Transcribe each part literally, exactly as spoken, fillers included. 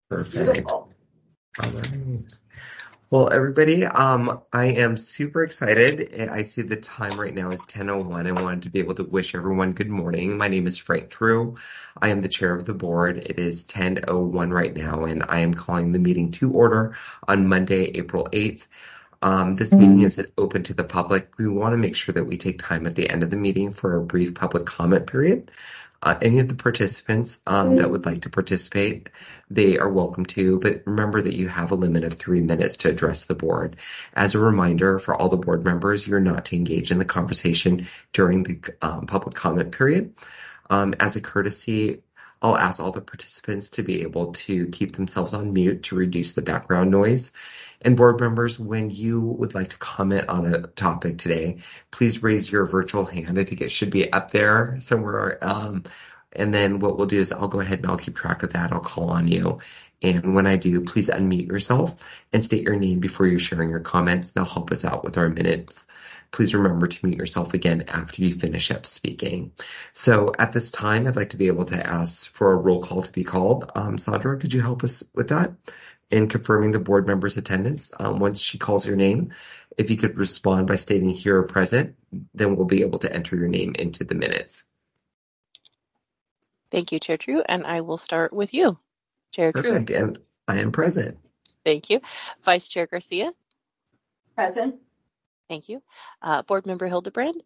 Perfect. Beautiful. All right. Well, everybody, um, I am super excited. I see the time right now is ten oh one. I wanted to be able to wish everyone good morning. My name is Frank True. I am the chair of the board. It is ten oh one right now, and I am calling the meeting to order on Monday, April eighth. Um, this meeting is open to the public. We want to make sure that we take time at the end of the meeting for a brief public comment period. Uh, any of the participants um, that would like to participate, they are welcome to, but remember that you have a limit of three minutes to address the board. As a reminder for all the board members, you're not to engage in the conversation during the um, public comment period. Um, as a courtesy, I'll ask all the participants to be able to keep themselves on mute to reduce the background noise. And board members, when you would like to comment on a topic today, please raise your virtual hand. I think it should be up there somewhere. Um, and then what we'll do is I'll go ahead and I'll keep track of that. I'll call on you. And when I do, please unmute yourself and state your name before you're sharing your comments. They'll help us out with our minutes. Please remember to mute yourself again after you finish up speaking. So at this time, I'd like to be able to ask for a roll call to be called. Um, Sandra, could you help us with that? In confirming the board member's attendance. Um, once she calls your name, if you could respond by stating here or present, then we'll be able to enter your name into the minutes. Thank you, Chair True, and I will start with you, Chair True. Perfect, and I am present. Thank you. Vice Chair Garcia. Present. Thank you. Uh, Board Member Hildebrand.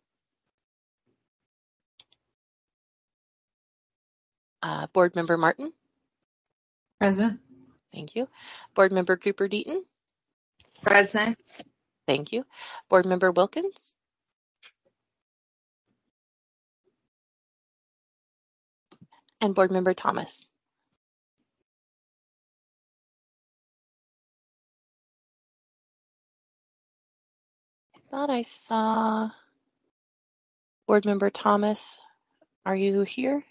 Uh, Board Member Martin. Present. Thank you. Board Member Cooper Deaton. Present. Thank you. Board Member Wilkins. And Board Member Thomas. I thought I saw Board Member Thomas. Are you here?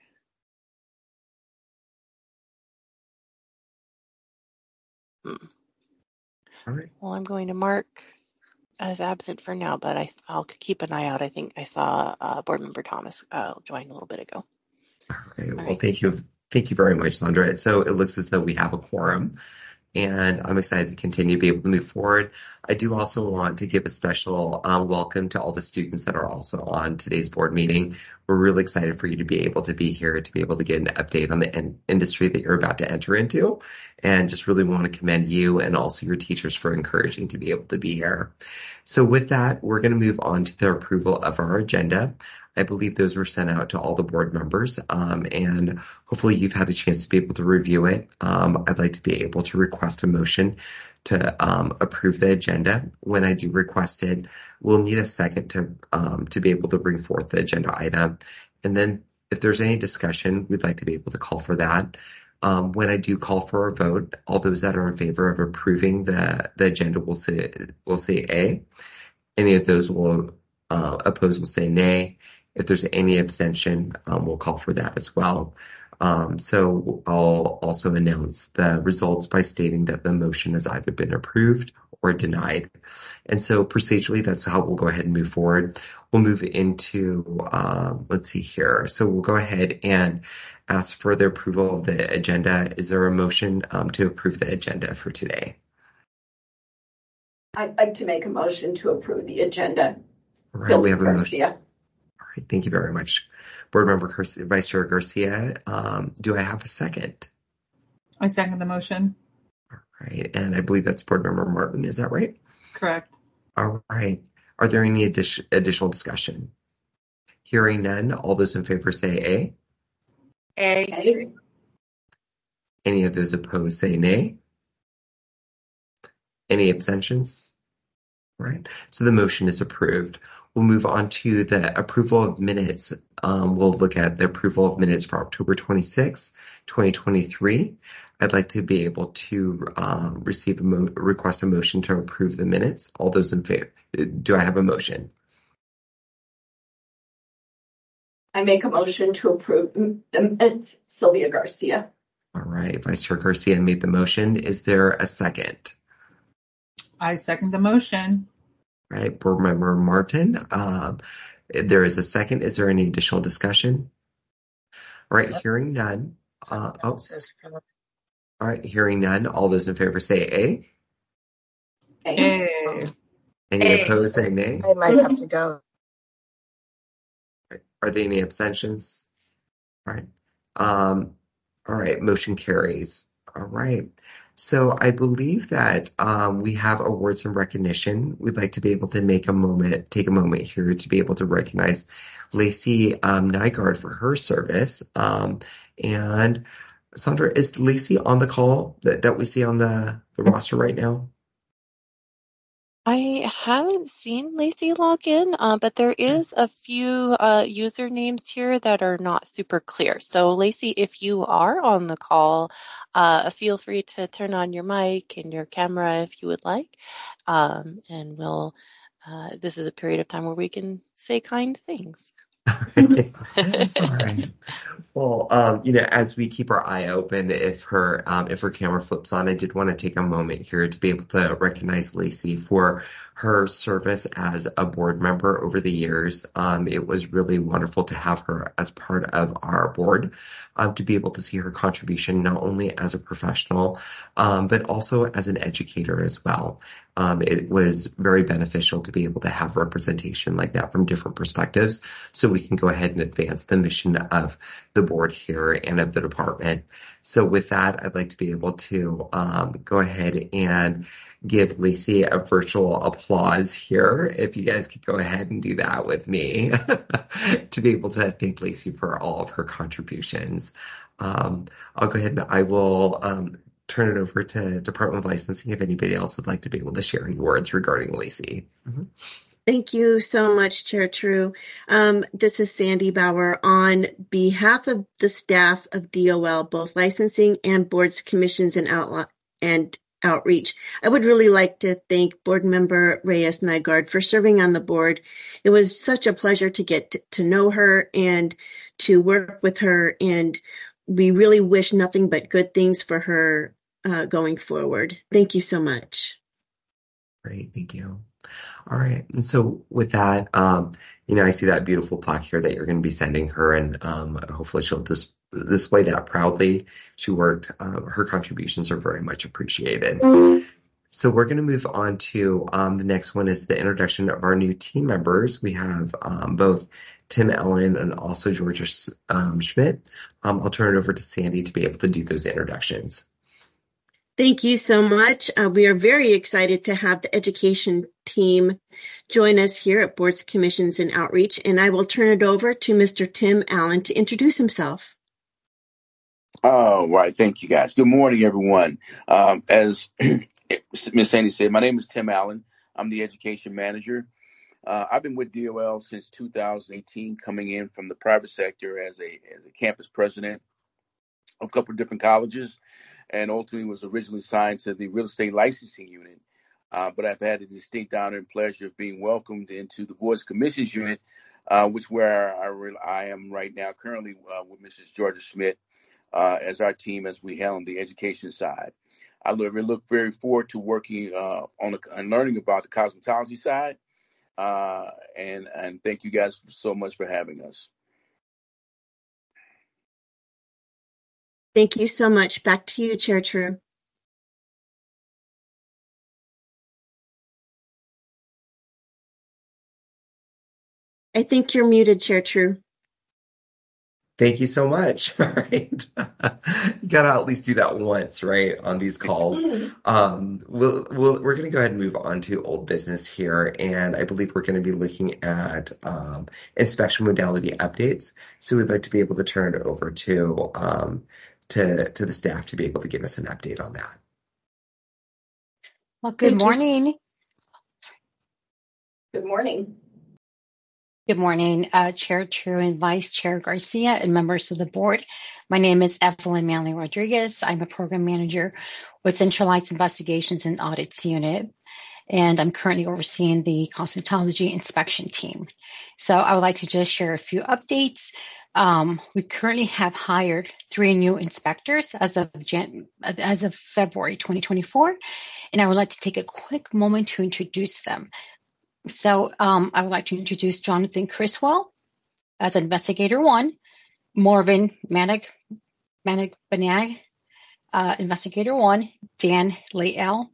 Hmm. All right. Well, I'm going to mark as absent for now, but I, I'll keep an eye out. I think I saw uh, Board Member Thomas uh, join a little bit ago. Okay. Well, right. thank you. Thank you very much, Sandra. So it looks as though we have a quorum, and I'm excited to continue to be able to move forward. I do also want to give a special uh, welcome to all the students that are also on today's board meeting. We're really excited for you to be able to be here, to be able to get an update on the in- industry that you're about to enter into, and just really want to commend you and also your teachers for encouraging to be able to be here. So with that, we're going to move on to the approval of our agenda. I believe those were sent out to all the board members, um, and hopefully you've had a chance to be able to review it. Um, I'd like to be able to request a motion to um, approve the agenda. When I do request it, we'll need a second to um, to be able to bring forth the agenda item. And then if there's any discussion, we'd like to be able to call for that. Um, when I do call for a vote, all those that are in favor of approving the, the agenda will say, will say A. Any of those will uh, oppose will say nay. If there's any abstention, um, we'll call for that as well. Um, so I'll also announce the results by stating that the motion has either been approved or denied. And so procedurally, that's how we'll go ahead and move forward. We'll move into, um, let's see here. So we'll go ahead and ask for the approval of the agenda. Is there a motion um, to approve the agenda for today? I'd like to make a motion to approve the agenda. All right, we have a Garcia. motion. All right, thank you very much. Board Member Garcia, Vice Chair Garcia, um, do I have a second? I second the motion. All right, and I believe that's Board Member Martin, is that right? Correct. All right. Are there any addi- additional discussion? Hearing none, all those in favor say A. A. Any of those opposed say nay. Any abstentions? All right, so the motion is approved. We'll move on to the approval of minutes. Um, we'll look at the approval of minutes for October twenty-sixth, twenty twenty-three. I'd like to be able to um, receive a mo- request a motion to approve the minutes. All those in favor, do I have a motion? I make a motion to approve the minutes. Sylvia Garcia. All right, Vice Chair Garcia made the motion. Is there a second? I second the motion. All right, Board Member Martin. Um, there is a second. Is there any additional discussion? All right, hearing none. Uh, oh, All right, hearing none, all those in favor say A. A. Any A. opposed say nay. I might have to go. Are there any abstentions? All right. Um, all right, motion carries. All right. So I believe that um, we have awards and recognition. We'd like to be able to make a moment, take a moment here to be able to recognize Lacey um, Nygaard for her service. Um, and Sandra, is Lacey on the call that, that we see on the, the roster right now? I haven't seen Lacey log in, uh, but there is a few uh, usernames here that are not super clear. So Lacey, if you are on the call, uh, feel free to turn on your mic and your camera if you would like. Um, and we'll, uh, this is a period of time where we can say kind things. All right. All right. Well, um, you know, as we keep our eye open, if her um, if her camera flips on, I did want to take a moment here to be able to recognize Lacey for her service as a board member over the years. Um, it was really wonderful to have her as part of our board, um, to be able to see her contribution not only as a professional, um, but also as an educator as well. Um, it was very beneficial to be able to have representation like that from different perspectives, so we can go ahead and advance the mission of the board here and of the department. So with that, I'd like to be able to um, go ahead and give Lacey a virtual applause here. If you guys could go ahead and do that with me to be able to thank Lacey for all of her contributions. Um, I'll go ahead and I will um, turn it over to Department of Licensing if anybody else would like to be able to share any words regarding Lacey. Mm-hmm. Thank you so much, Chair True. Um, this is Sandy Bauer. On behalf of the staff of D O L, both licensing and boards, commissions, and, outla- and outreach, I would really like to thank Board Member Reyes Nygaard for serving on the board. It was such a pleasure to get to, to know her and to work with her, and we really wish nothing but good things for her uh, going forward. Thank you so much. Great, thank you. All right. And so with that, um, you know, I see that beautiful plaque here that you're going to be sending her, and um, hopefully she'll dis- display that proudly. She worked, uh, her contributions are very much appreciated. So we're going to move on to um, the next one is the introduction of our new team members. We have um, both Tim Ellen and also Georgia um, Schmidt. Um, I'll turn it over to Sandy to be able to do those introductions. Thank you so much. Uh, we are very excited to have the education team join us here at Boards, Commissions, and Outreach, and I will turn it over to Mister Tim Allen to introduce himself. All right. Thank you, guys. Good morning, everyone. Um, as Miz Sandy said, my name is Tim Allen. I'm the education manager. Uh, I've been with D O L since two thousand eighteen, coming in from the private sector as a, as a campus president of a couple of different colleges, and ultimately was originally signed to the real estate licensing unit. Uh, but I've had the distinct honor and pleasure of being welcomed into the boards commissions unit, uh, which where I, re- I am right now currently uh, with Missus Georgia Schmidt uh, as our team as we handle the education side. I look, look very forward to working uh, on the, and learning about the cosmetology side. Uh, and, and thank you guys so much for having us. Thank you so much. Back to you, Chair True. I think you're muted, Chair True. Thank you so much. All right. You got to at least do that once, right, on these calls. Um, we'll, we'll, we're going to go ahead and move on to old business here. And I believe we're going to be looking at um, inspection modality updates. So we'd like to be able to turn it over to, um, to, to the staff to be able to give us an update on that. Well, good Thank you. morning. Good morning. Good morning, uh, Chair True and Vice Chair Garcia and members of the board. My name is Evelyn Manley Rodriguez. I'm a program manager with Centralized Investigations and Audits Unit, and I'm currently overseeing the cosmetology inspection team. So I would like to just share a few updates. Um, we currently have hired three new inspectors as of Jan- as of February twenty twenty-four, and I would like to take a quick moment to introduce them. So um, I would like to introduce Jonathan Criswell as investigator one, Morvin Manik Manik Banag uh, investigator one, Dan Layell,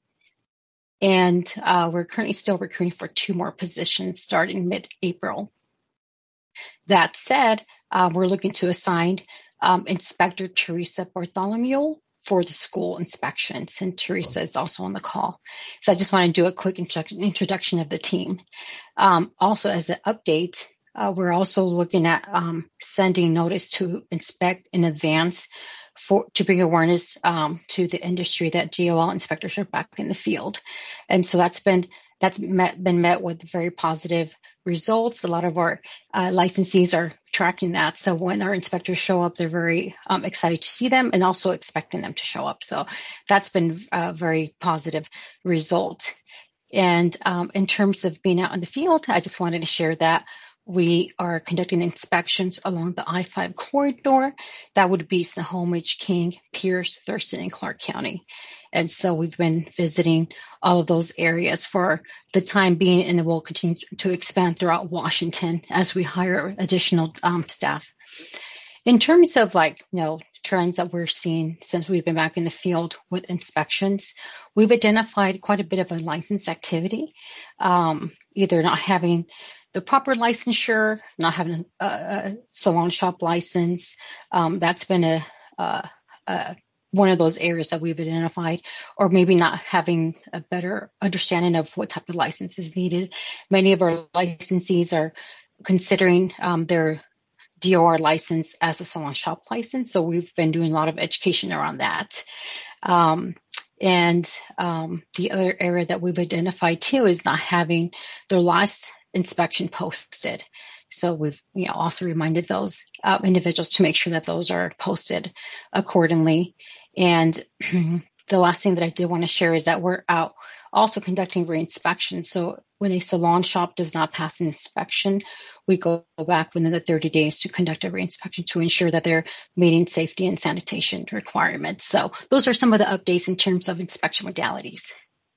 and uh, we're currently still recruiting for two more positions starting mid-April. That said, uh, we're looking to assign um, Inspector Teresa Bartholomew for the school inspections, and Teresa is also on the call. So I just want to do a quick introduction of the team. Um, also, as an update, uh, we're also looking at um, sending notice to inspect in advance for to bring awareness um, to the industry that D O L inspectors are back in the field, and so that's been that's met, been met with very positive results. A lot of our uh, licensees are tracking that, so when our inspectors show up, they're very um, excited to see them and also expecting them to show up. So that's been a very positive result. And um, in terms of being out in the field, I just wanted to share that we are conducting inspections along the I five corridor. That would be Snohomish, King, Pierce, Thurston, and Clark County. And so we've been visiting all of those areas for the time being, and it will continue to expand throughout Washington as we hire additional um, staff. In terms of like, you know, trends that we're seeing since we've been back in the field with inspections, we've identified quite a bit of a license activity, um, either not having the proper licensure, not having a, a salon shop license. Um, that's been a, a, a one of those areas that we've identified, or maybe not having a better understanding of what type of license is needed. Many of our licensees are considering um, their D O R license as a salon shop license. So we've been doing a lot of education around that. Um, and um, the other area that we've identified too is not having their last inspection posted. So we've you know, also reminded those uh, individuals to make sure that those are posted accordingly. And the last thing that I did want to share is that we're out also conducting re-inspections. So when a salon shop does not pass an inspection, we go back within the thirty days to conduct a re-inspection to ensure that they're meeting safety and sanitation requirements. So those are some of the updates in terms of inspection modalities.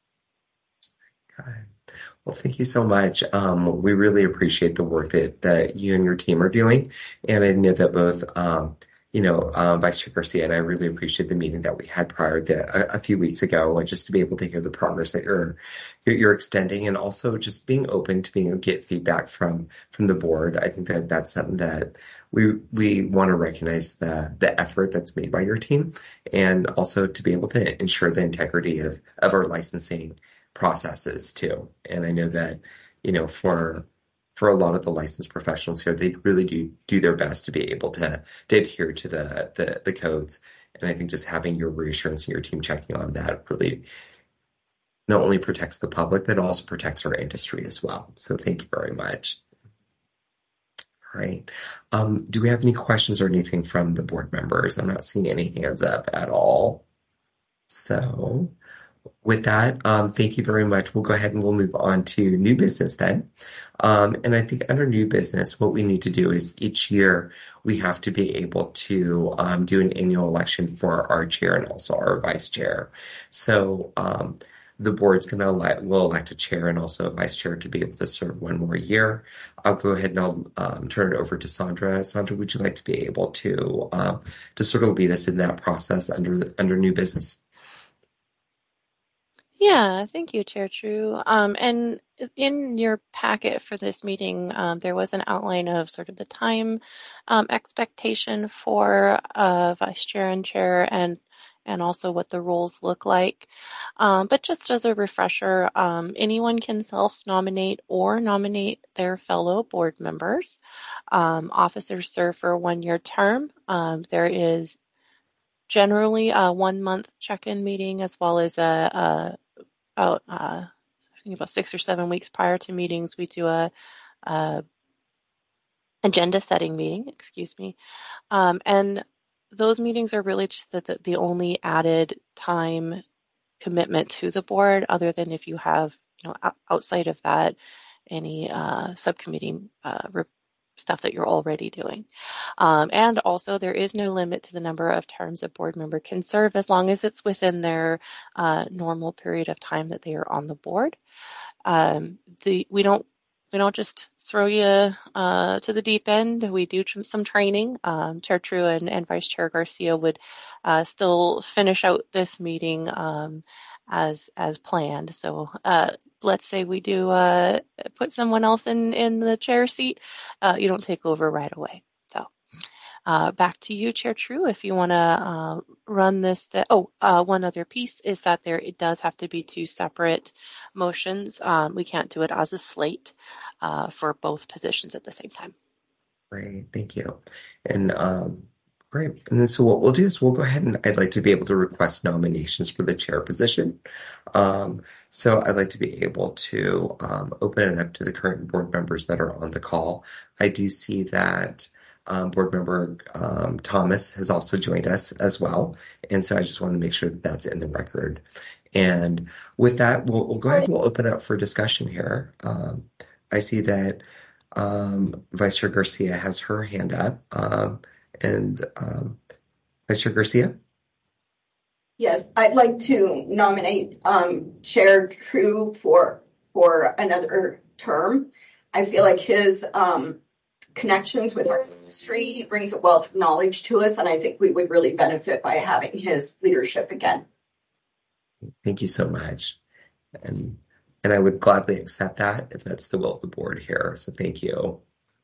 Okay. Well, thank you so much. Um, we really appreciate the work that, that you and your team are doing. And I know that both, um, you know, um, Vice Chair Garcia and I really appreciate the meeting that we had prior to a, a few weeks ago, and just to be able to hear the progress that you're, you're, you're extending, and also just being open to being able to get feedback from, from the board. I think that that's something that we, we want to recognize the, the effort that's made by your team, and also to be able to ensure the integrity of, of our licensing processes too. And I know that, you know, for for a lot of the licensed professionals here, they really do do their best to be able to, to adhere to the, the the codes. And I think just having your reassurance and your team checking on that really not only protects the public, but also protects our industry as well. So thank you very much. All right. Um, do we have any questions or anything from the board members? I'm not seeing any hands up at all. So with that, um, thank you very much. We'll go ahead and we'll move on to new business then. Um, and I think under new business, what we need to do is each year we have to be able to um, do an annual election for our chair and also our vice chair. So um, the board's going to elect, will elect a chair and also a vice chair to be able to serve one more year. I'll go ahead and I'll um, turn it over to Sandra. Sandra, would you like to be able to uh, to sort of lead us in that process under the, under new business? Yeah, thank you, Chair True. Um, and in your packet for this meeting, um, there was an outline of sort of the time um, expectation for uh, Vice Chair and Chair, and and also what the roles look like. Um, but just as a refresher, um, anyone can self-nominate or nominate their fellow board members. Um, officers serve for a one-year term. Um, there is generally a one-month check-in meeting, as well as a, a about uh, I think about six or seven weeks prior to meetings, we do a, a agenda setting meeting. Excuse me, um, and those meetings are really just the, the, the only added time commitment to the board, other than if you have, you know, outside of that, any uh, subcommittee uh, stuff that you're already doing. Um, and also there is no limit to the number of terms a board member can serve, as long as it's within their uh, normal period of time that they are on the board. Um, the, we don't we don't just throw you uh, to the deep end. We do tr- some training. Um, Chair True and, and Vice Chair Garcia would uh, still finish out this meeting um, as as planned. So uh, let's say we do uh, put someone else in, in the chair seat. Uh, you don't take over right away. So uh, back to you, Chair True, if you want to uh, run this. To, oh, uh, one other piece is that there it does have to be two separate motions. Um, we can't do it as a slate uh, for both positions at the same time. Great, thank you. And um, great. And then so what we'll do is we'll go ahead and I'd like to be able to request nominations for the chair position. Um, so I'd like to be able to um, open it up to the current board members that are on the call. I do see that um, board member um, Thomas has also joined us as well. And so I just want to make sure that that's in the record. And with that, we'll, we'll go ahead and we'll open up for discussion here. Um, I see that Um, Vice Chair Garcia has her hand up. Um, and um, Vice Chair Garcia? Yes, I'd like to nominate um, Chair True for for another term. I feel like his um, connections with our industry, he brings a wealth of knowledge to us, and I think we would really benefit by having his leadership again. Thank you so much. And and I would gladly accept that if that's the will of the board here. So thank you.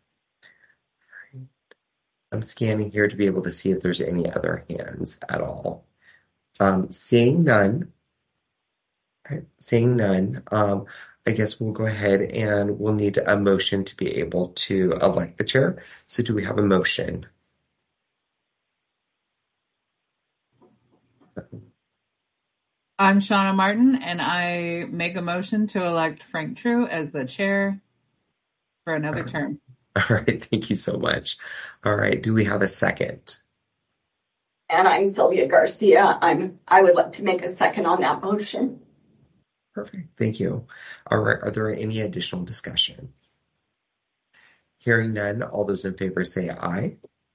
I'm scanning here to be able to see if there's any other hands at all. Um, seeing none, right, seeing none, um, I guess we'll go ahead and we'll need a motion to be able to elect the chair. So do we have a motion? I'm Shauna Martin, and I make a motion to elect Frank True as the chair for another All term. All right, thank you so much. All right, do we have a second? And I'm Sylvia Garcia. I'm I would like to make a second on that motion. Perfect, thank you. All right, are there any additional discussion? Hearing none, all those in favor say aye.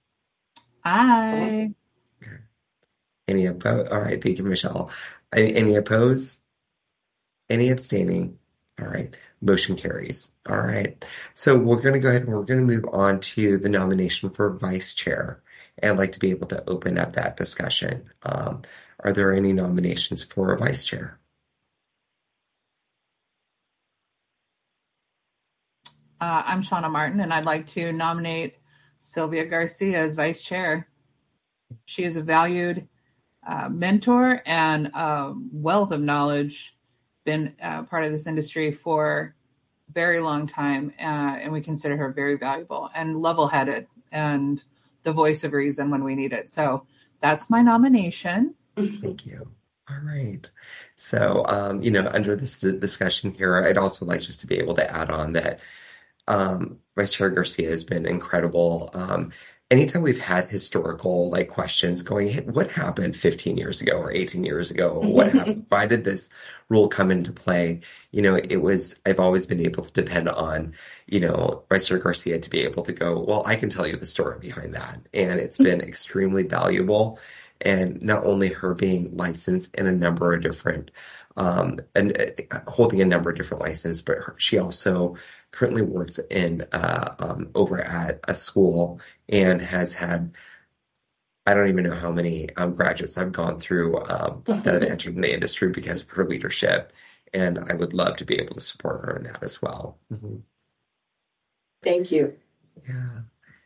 Aye. Okay. Any opposed? All right, thank you, Michelle. Any, any opposed? Any abstaining? All right, motion carries. All right, so we're going to go ahead and we're going to move on to the nomination for vice chair. And I'd like to be able to open up that discussion. Um, are there any nominations for a vice chair? Uh, I'm Shauna Martin, and I'd like to nominate Sylvia Garcia as vice chair. She is a valued uh, mentor and a wealth of knowledge, been uh, part of this industry for a very long time, uh, and we consider her very valuable and level-headed and the voice of reason when we need it. So that's my nomination. Thank you. All right. So, um, you know, under this discussion here, I'd also like just to be able to add on that um, Vice Chair Garcia has been incredible. Um, anytime we've had historical like questions going, hey, what happened fifteen years ago or eighteen years ago? What happened? Why did this rule come into play? You know, it was, I've always been able to depend on, you know, Vice Chair Garcia to be able to go, well, I can tell you the story behind that. And it's been extremely valuable. And not only her being licensed in a number of different, um, and uh, holding a number of different licenses, but her, she also currently works in uh, um, over at a school and has had, I don't even know how many um, graduates I've gone through um, that have entered in the industry because of her leadership. And I would love to be able to support her in that as well. Mm-hmm. Thank you. Yeah.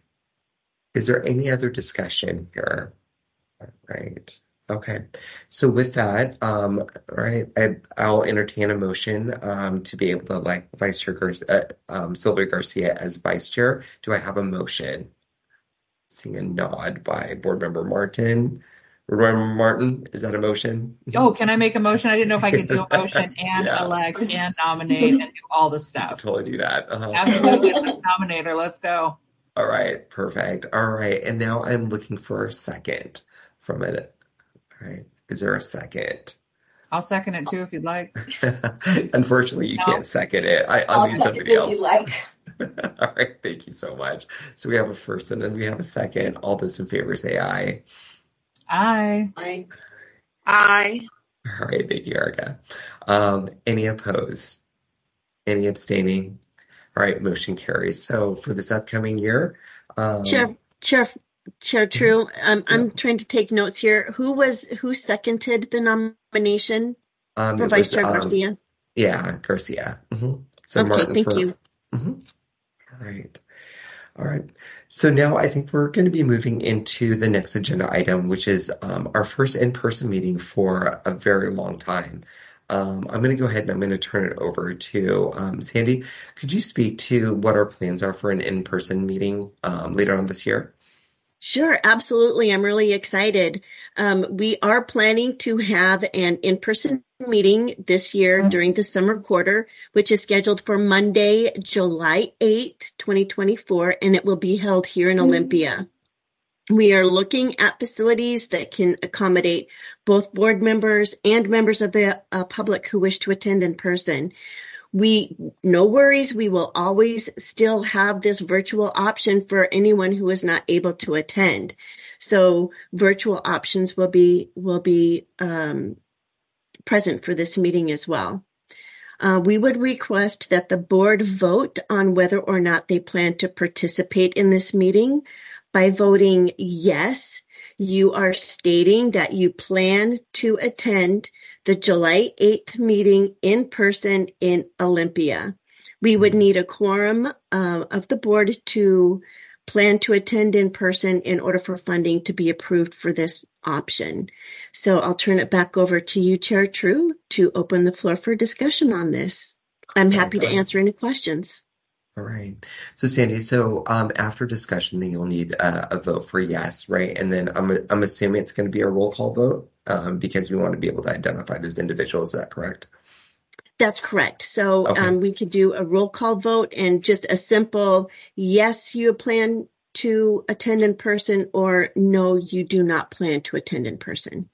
Is there any other discussion here? Right. Okay. So with that, um, right, I, I'll entertain a motion um, to be able to elect Vice Chair Gar- uh, um, Sylvia Garcia as Vice Chair. Do I have a motion? Seeing a nod by Board Member Martin. Board Member Martin, is that a motion? Oh, can I make a motion? I didn't know if I could do a motion and Yeah. elect and nominate and do all the I'll stuff. totally do that. Uh-huh. Absolutely. Let's nominate her. Let's go. All right. Perfect. All right. And now I'm looking for a second from it. All right. Is there a second? I'll second it too if you'd like. Unfortunately, you No. can't second it. I, I'll, I'll need second somebody if else. you like. All right. Thank you so much. So we have a first and then we have a second. All those in favor say aye. Aye. I, Aye. All right. Thank you, Erica. Um, any opposed? Any abstaining? All right, motion carries. So for this upcoming year, um, Chair, Chair, Chair True, um, I'm yeah. trying to take notes here. Who was who seconded the nomination um, for Vice was, Chair um, Garcia? Yeah, Garcia. Mm-hmm. So okay, Martin thank for, you. Mm-hmm. All right. All right. So now I think we're going to be moving into the next agenda item, which is um, our first in-person meeting for a very long time. Um, I'm going to go ahead and I'm going to turn it over to um, Sandy. Could you speak to what our plans are for an in-person meeting um, later on this year? Sure, absolutely. I'm really excited. Um, we are planning to have an in-person meeting this year mm-hmm. during the summer quarter, which is scheduled for Monday, July eighth, twenty twenty-four, and it will be held here in mm-hmm. Olympia. We are looking at facilities that can accommodate both board members and members of the uh, public who wish to attend in person. We, no worries, we will always still have this virtual option for anyone who is not able to attend. So virtual options will be, will be um, present for this meeting as well. Uh, we would request that the board vote on whether or not they plan to participate in this meeting. By voting yes, you are stating that you plan to attend the July eighth meeting in person in Olympia. We would need a quorum uh, of the board to plan to attend in person in order for funding to be approved for this option. So I'll turn it back over to you, Chair True, to open the floor for discussion on this. I'm happy to answer any questions. All right. So Sandy, so um, after discussion, then you'll need uh, a vote for yes, right? And then I'm I'm assuming it's going to be a roll call vote um, because we want to be able to identify those individuals. Is that correct? That's correct. So okay. um, we could do a roll call vote and just a simple yes, you plan to attend in person, or no, you do not plan to attend in person.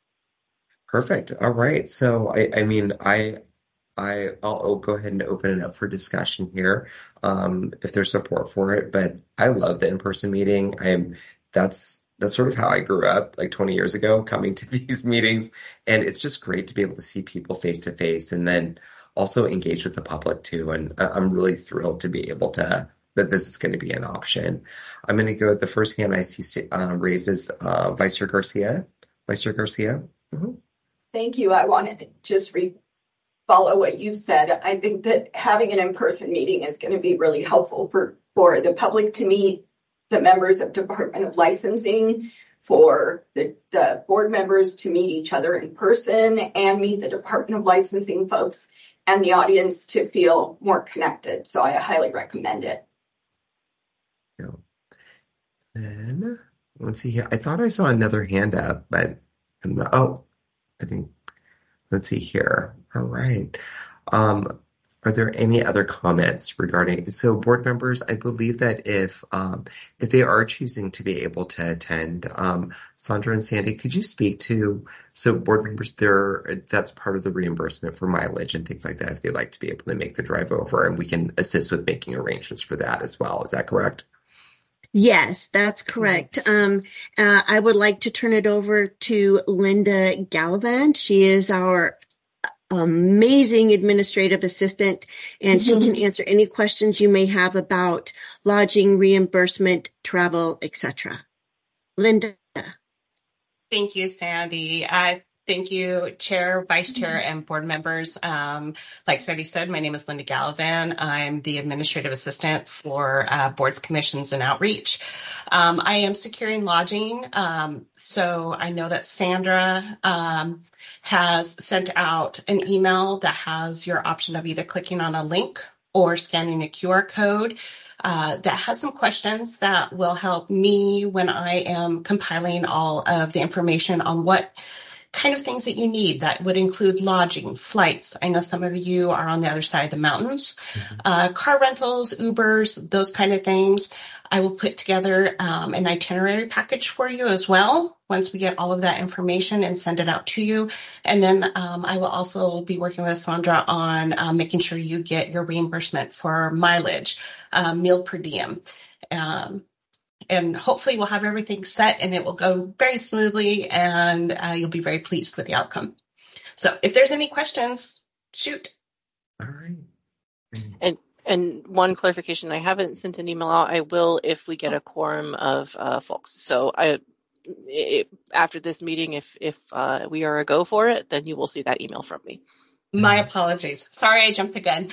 Perfect. All right. So I, I mean, I. I, I'll, I'll go ahead and open it up for discussion here, um, if there's support for it. But I love the in-person meeting. I'm that's that's sort of how I grew up, like twenty years ago, coming to these meetings, and it's just great to be able to see people face to face, and then also engage with the public too. And I'm really thrilled to be able to that this is going to be an option. I'm going to go with the first hand I see uh, raises uh, Vice Chair Garcia. Vice Chair Garcia. Mm-hmm. Thank you. I want to just re. follow what you said. I think that having an in-person meeting is going to be really helpful for, for the public to meet the members of Department of Licensing, for the, the board members to meet each other in person and meet the Department of Licensing folks, and the audience to feel more connected. So I highly recommend it. Then let's see here. I thought I saw another hand up, but I'm not, oh, I think, let's see here. All right. Um, are there any other comments regarding, so board members, I believe that if um, if they are choosing to be able to attend, um, Sandra and Sandy, could you speak to, so board members, they're, that's part of the reimbursement for mileage and things like that, if they'd like to be able to make the drive over, and we can assist with making arrangements for that as well. Is that correct? Yes, that's correct. Um, uh, I would like to turn it over to Linda Gallivan. She is our amazing administrative assistant, and mm-hmm. she can answer any questions you may have about lodging, reimbursement, travel, et cetera. Linda. Thank you, Sandy. Uh, thank you, Chair, Vice Chair, and board members. Um, like Sandy said, my name is Linda Gallivan. I'm the administrative assistant for uh, boards, commissions, and outreach. Um, I am securing lodging. Um, so I know that Sandra um, has sent out an email that has your option of either clicking on a link or scanning a Q R code uh, that has some questions that will help me when I am compiling all of the information on what kind of things that you need. That would include lodging, flights. I know some of you are on the other side of the mountains, mm-hmm. uh, car rentals, Ubers, those kind of things. I will put together um, an itinerary package for you as well once we get all of that information and send it out to you. And then um, I will also be working with Sandra on uh, making sure you get your reimbursement for mileage, uh, meal per diem. Um, And hopefully we'll have everything set and it will go very smoothly, and uh, you'll be very pleased with the outcome. So if there's any questions, shoot. All right. And And one clarification, I haven't sent an email out. I will if we get a quorum of uh, folks. So I, it, after this meeting, if if uh, we are a go for it, then you will see that email from me. My apologies. Sorry, I jumped the gun.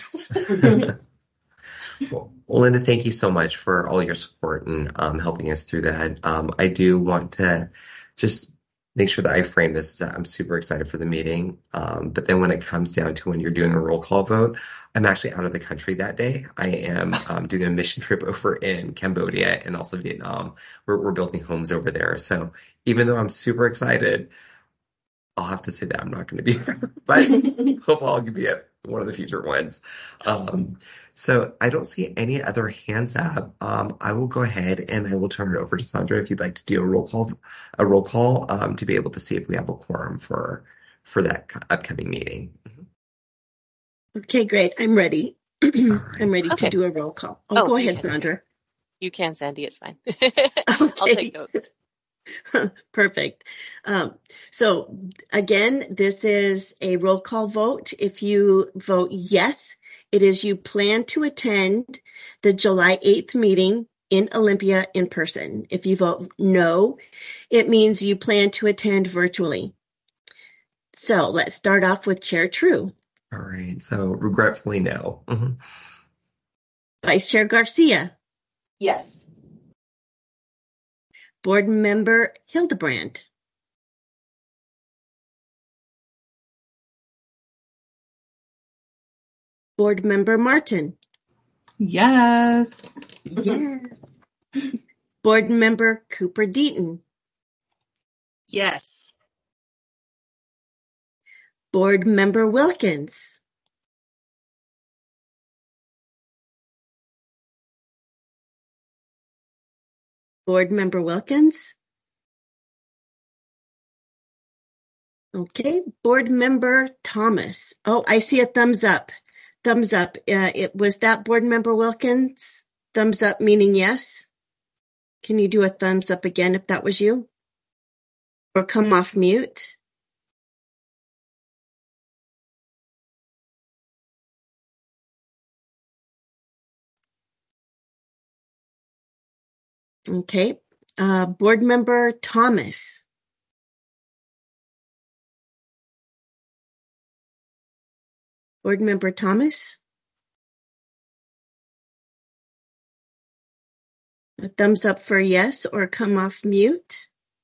Well, Linda, thank you so much for all your support and um, helping us through that. Um, I do want to just make sure that I frame this as I'm super excited for the meeting. Um, but then when it comes down to when you're doing a roll call vote, I'm actually out of the country that day. I am um, doing a mission trip over in Cambodia and also Vietnam. We're, we're building homes over there. So even though I'm super excited, I'll have to say that I'm not going to be there, but hopefully I'll be at one of the future ones. Um, so I don't see any other hands up. Um, I will go ahead and I will turn it over to Sandra if you'd like to do a roll call, a roll call um, to be able to see if we have a quorum for for that upcoming meeting. Okay, great. I'm ready. Right. I'm ready Okay. to do a roll call. Oh, Oh, go you ahead, can. Sandra. You can, Sandy. It's fine. Okay. I'll take notes. Perfect. Um, so again, this is a roll call vote. If you vote yes, it is you plan to attend the July eighth meeting in Olympia in person. If you vote no, it means you plan to attend virtually. So let's start off with Chair True. All right. So regretfully, no. Mm-hmm. Vice Chair Garcia. Yes. Board Member Hildebrand. Board Member Martin. Yes. Yes. Board Member Cooper Deaton. Yes. Board Member Wilkins. Board Member Wilkins. Okay. Board Member Thomas. Oh, I see a thumbs up. Thumbs up. Uh, it was that Board Member Wilkins? Thumbs up meaning yes? Can you do a thumbs up again if that was you? Or come off mute? Okay. Uh, Board Member Thomas. Board Member Thomas? A thumbs up for yes or come off mute?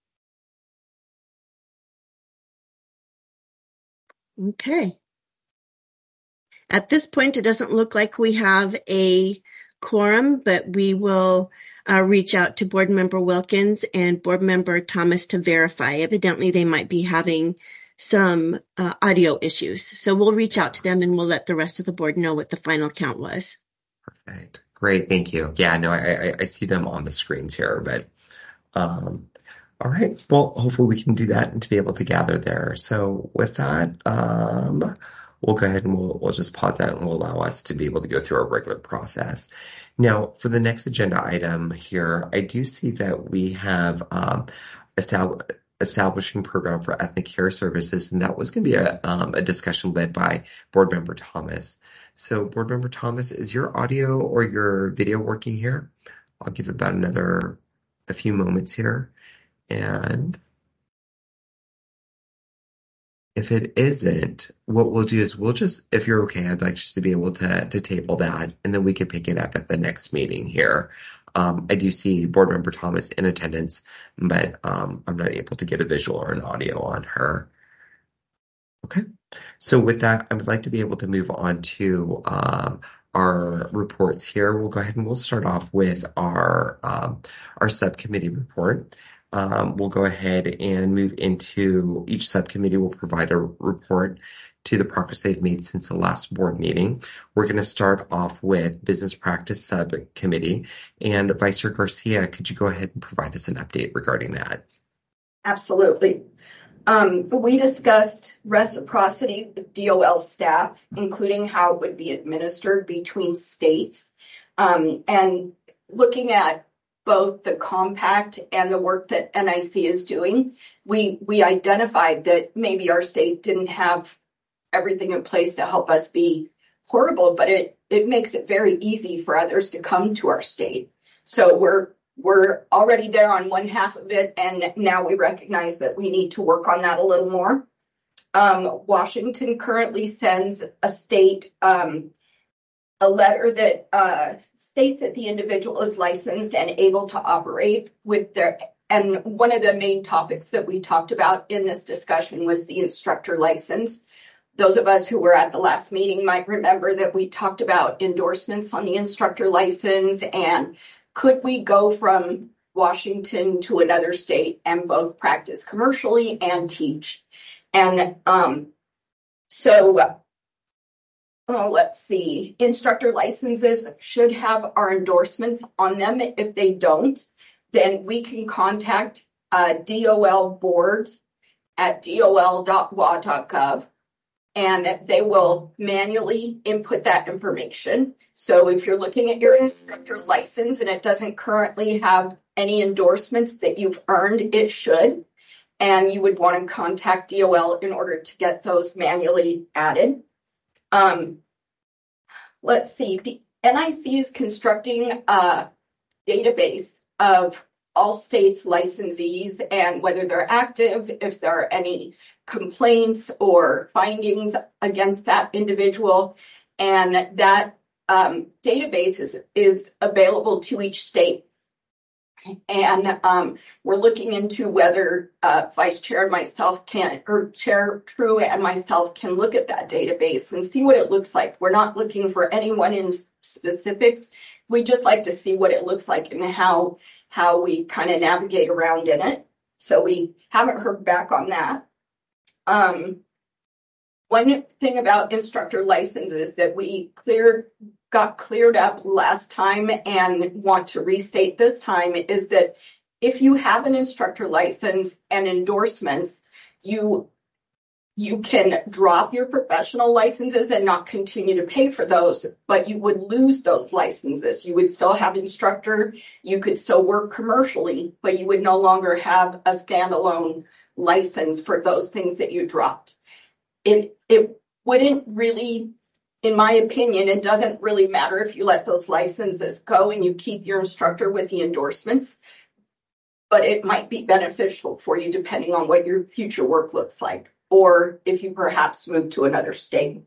Okay. At this point, it doesn't look like we have a quorum, but we will uh, reach out to Board Member Wilkins and Board Member Thomas to verify. Evidently, they might be having some uh, audio issues. So we'll reach out to them and we'll let the rest of the board know what the final count was. Perfect. Great. Thank you. Yeah, no, I, I, I see them on the screens here, but um, all right. Well, hopefully we can do that and to be able to gather there. So with that, um, we'll go ahead and we'll, we'll just pause that and we'll allow us to be able to go through our regular process. Now, for the next agenda item here, I do see that we have um, established establishing program for ethnic care services, and that was going to be a, um, a discussion led by Board Member Thomas. So, Board Member Thomas, is your audio or your video working here? I'll give about another a few moments here, and if it isn't, what we'll do is we'll just, if you're okay, I'd like just to be able to to table that, and then we can pick it up at the next meeting here. Um, I do see Board Member Thomas in attendance, but um, I'm not able to get a visual or an audio on her. Okay, so with that, I would like to be able to move on to um, our reports here. We'll go ahead and we'll start off with our um, our subcommittee report. Um, we'll go ahead and move into each subcommittee will provide a report to the progress they've made since the last board meeting. We're going to start off with Business Practice Subcommittee. And Vice Chair Garcia, could you go ahead and provide us an update regarding that? Absolutely. Um, we discussed reciprocity with D O L staff, including how it would be administered between states, um, and looking at both the compact and the work that N I C is doing. We we identified that maybe our state didn't have everything in place to help us be horrible, but it, it makes it very easy for others to come to our state. So we're, we're already there on one half of it, and now we recognize that we need to work on that a little more. Um, Washington currently sends a state, um, a letter that uh, states that the individual is licensed and able to operate with their, and one of the main topics that we talked about in this discussion was the instructor license. Those of us who were at the last meeting might remember that we talked about endorsements on the instructor license, and could we go from Washington to another state and both practice commercially and teach? And um, so Oh, let's see. Instructor licenses should have our endorsements on them. If they don't, then we can contact uh, D O L boards at D O L dot W A dot gov, and they will manually input that information. So if you're looking at your instructor license and it doesn't currently have any endorsements that you've earned, it should. And you would want to contact D O L in order to get those manually added. Um, let's see, the N I C is constructing a database of all states' licensees and whether they're active, if there are any complaints or findings against that individual. And that um, database is, is available to each state. And um, we're looking into whether uh, Vice Chair and myself can, or Chair True and myself can look at that database and see what it looks like. We're not looking for anyone in specifics. We just like to see what it looks like and how, how we kind of navigate around in it. So we haven't heard back on that. Um, one thing about instructor licenses that we cleared got cleared up last time and want to restate this time is that if you have an instructor license and endorsements, you you can drop your professional licenses and not continue to pay for those, but you would lose those licenses. You would still have instructor, you could still work commercially, but you would no longer have a standalone license for those things that you dropped. It it wouldn't really, in my opinion, it doesn't really matter if you let those licenses go and you keep your instructor with the endorsements, but it might be beneficial for you depending on what your future work looks like, or if you perhaps move to another state.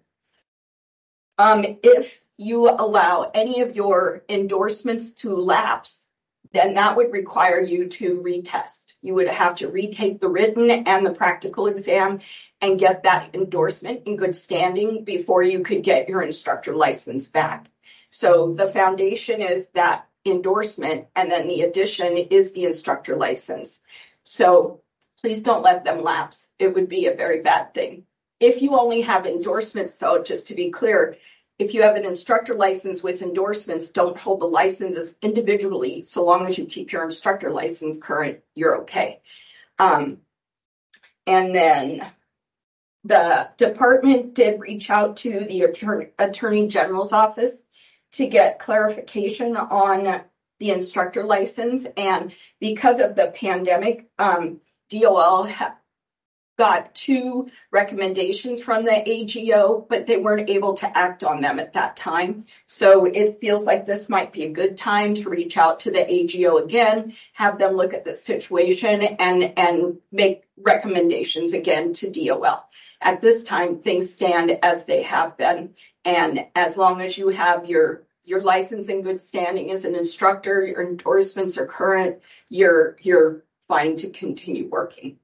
Um, if you allow any of your endorsements to lapse, then that would require you to retest. You would have to retake the written and the practical exam and get that endorsement in good standing before you could get your instructor license back. So the foundation is that endorsement, and then the addition is the instructor license. So please don't let them lapse. It would be a very bad thing. If you only have endorsements, though, just to be clear, if you have an instructor license with endorsements, don't hold the licenses individually. So long as you keep your instructor license current, you're okay. Um, and then the department did reach out to the Attorney, Attorney General's office to get clarification on the instructor license. And because of the pandemic, um, D O L ha- got two recommendations from the A G O, but they weren't able to act on them at that time. So it feels like this might be a good time to reach out to the A G O again, have them look at the situation and, and make recommendations again to D O L. At this time, things stand as they have been. And as long as you have your, your license in good standing as an instructor, your endorsements are current, you're, you're fine to continue working.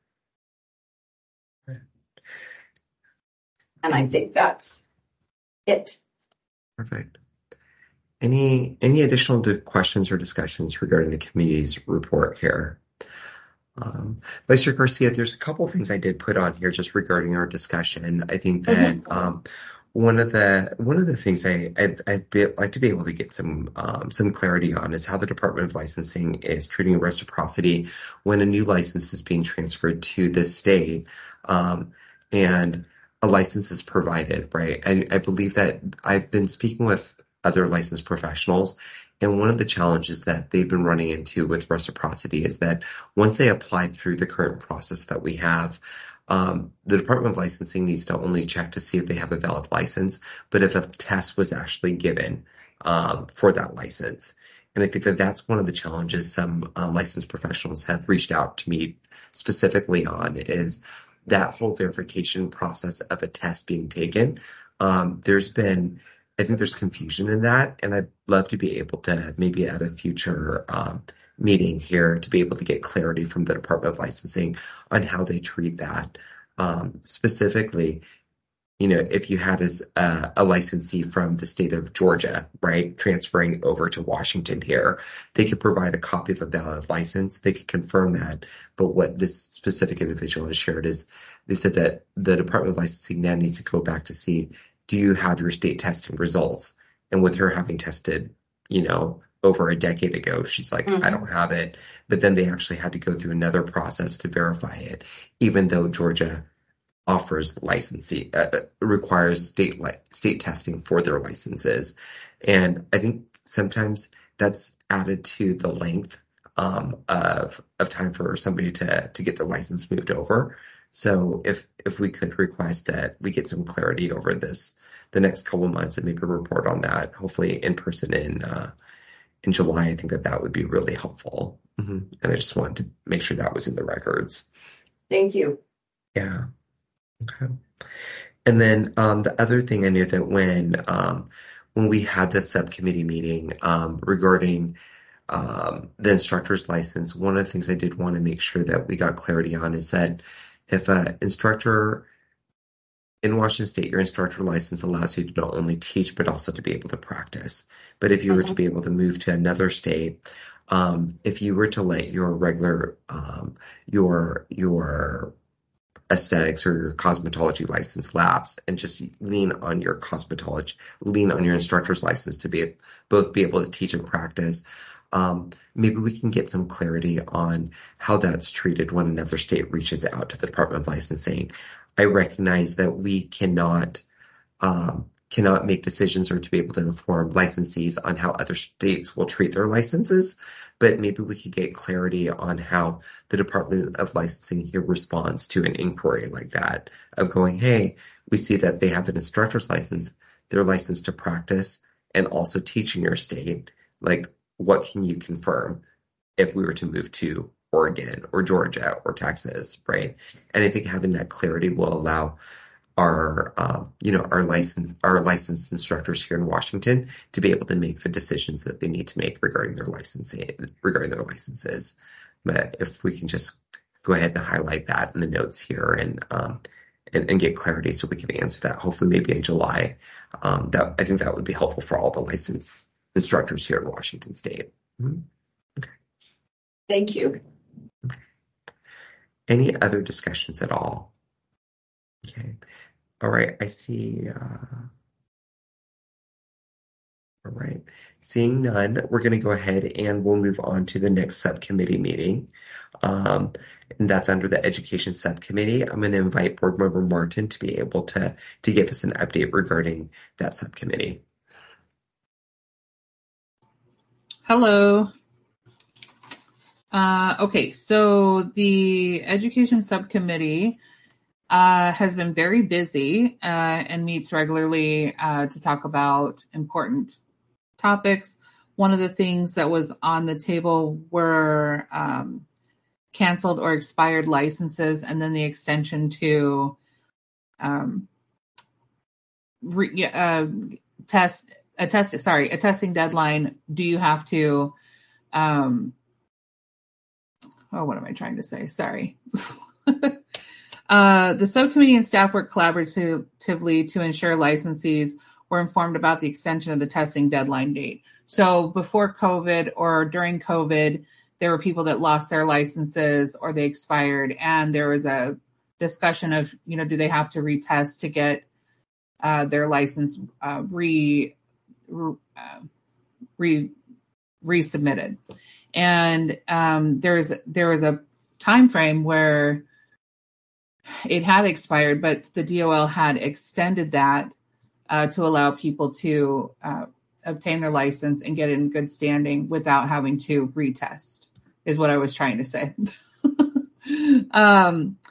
And I think that's it. Perfect. Any any additional questions or discussions regarding the committee's report here? Um, Vice Chair Garcia, there's a couple of things I did put on here just regarding our discussion. I think that mm-hmm. um, one of the one of the things I I'd, I'd be, like to be able to get some um, some clarity on is how the Department of Licensing is treating reciprocity when a new license is being transferred to the state, um, and a license is provided, right? I, I believe that I've been speaking with other licensed professionals, and one of the challenges that they've been running into with reciprocity is that once they apply through the current process that we have, um, the Department of Licensing needs to only check to see if they have a valid license, but if a test was actually given um, for that license. And I think that that's one of the challenges some um, licensed professionals have reached out to me specifically on, is that whole verification process of a test being taken. Um, there's been, I think there's confusion in that, and I'd love to be able to maybe at a future um, meeting here to be able to get clarity from the Department of Licensing on how they treat that. Um, specifically, you know, if you had as a, a licensee from the state of Georgia, right, transferring over to Washington here, they could provide a copy of a valid license. They could confirm that. But what this specific individual has shared is they said that the Department of Licensing now needs to go back to see, do you have your state testing results? And with her having tested, you know, over a decade ago, she's like, mm-hmm. I don't have it. But then they actually had to go through another process to verify it, even though Georgia offers licensing, uh, requires state li- state testing for their licenses. And I think sometimes that's added to the length um, of of time for somebody to to get their license moved over. So if if we could request that we get some clarity over this the next couple of months and maybe report on that, hopefully in person in uh, in July, I think that that would be really helpful. Mm-hmm. And I just wanted to make sure that was in the records. Thank you. Yeah. Okay. And then um, the other thing I knew that when um, when we had the subcommittee meeting um, regarding um, the instructor's license, one of the things I did want to make sure that we got clarity on is that if an instructor in Washington State, your instructor license allows you to not only teach, but also to be able to practice. But if you mm-hmm. were to be able to move to another state, um, if you were to let your regular, um, your, your aesthetics or your cosmetology license lapse and just lean on your cosmetology, lean on your instructor's license to be both be able to teach and practice, um, maybe we can get some clarity on how that's treated when another state reaches out to the Department of Licensing. I recognize that we cannot um, cannot make decisions or to be able to inform licensees on how other states will treat their licenses, but maybe we could get clarity on how the Department of Licensing here responds to an inquiry like that of going, hey, we see that they have an instructor's license, they're licensed to practice and also teach in your state. Like, what can you confirm if we were to move to Oregon or Georgia or Texas, right? And I think having that clarity will allow our, um, you know, our license, our licensed instructors here in Washington to be able to make the decisions that they need to make regarding their licensing, regarding their licenses. But if we can just go ahead and highlight that in the notes here and um, and, and get clarity so we can answer that, hopefully maybe in July, um, that I think that would be helpful for all the licensed instructors here in Washington State. Mm-hmm. Okay. Thank you. Okay. Any other discussions at all? Okay. All right. I see. Uh, all right. Seeing none, we're going to go ahead and we'll move on to the next subcommittee meeting. Um, and that's under the Education Subcommittee. I'm going to invite Board Member Martin to be able to, to give us an update regarding that subcommittee. Hello. Uh, okay, so the Education Subcommittee uh, has been very busy uh, and meets regularly uh, to talk about important topics. One of the things that was on the table were um, canceled or expired licenses, and then the extension to um, re, uh, test a test. Sorry, a testing deadline. Do you have to? Um, oh, what am I trying to say? Sorry. uh, the subcommittee and staff worked collaboratively to ensure licensees were informed about the extension of the testing deadline date. So before COVID or during COVID, there were people that lost their licenses or they expired, and there was a discussion of, you know, do they have to retest to get uh, their license uh, re, re, uh, re resubmitted. And um, there was there was a time frame where it had expired, but the D O L had extended that uh, to allow people to uh, obtain their license and get it in good standing without having to retest, is what I was trying to say. um,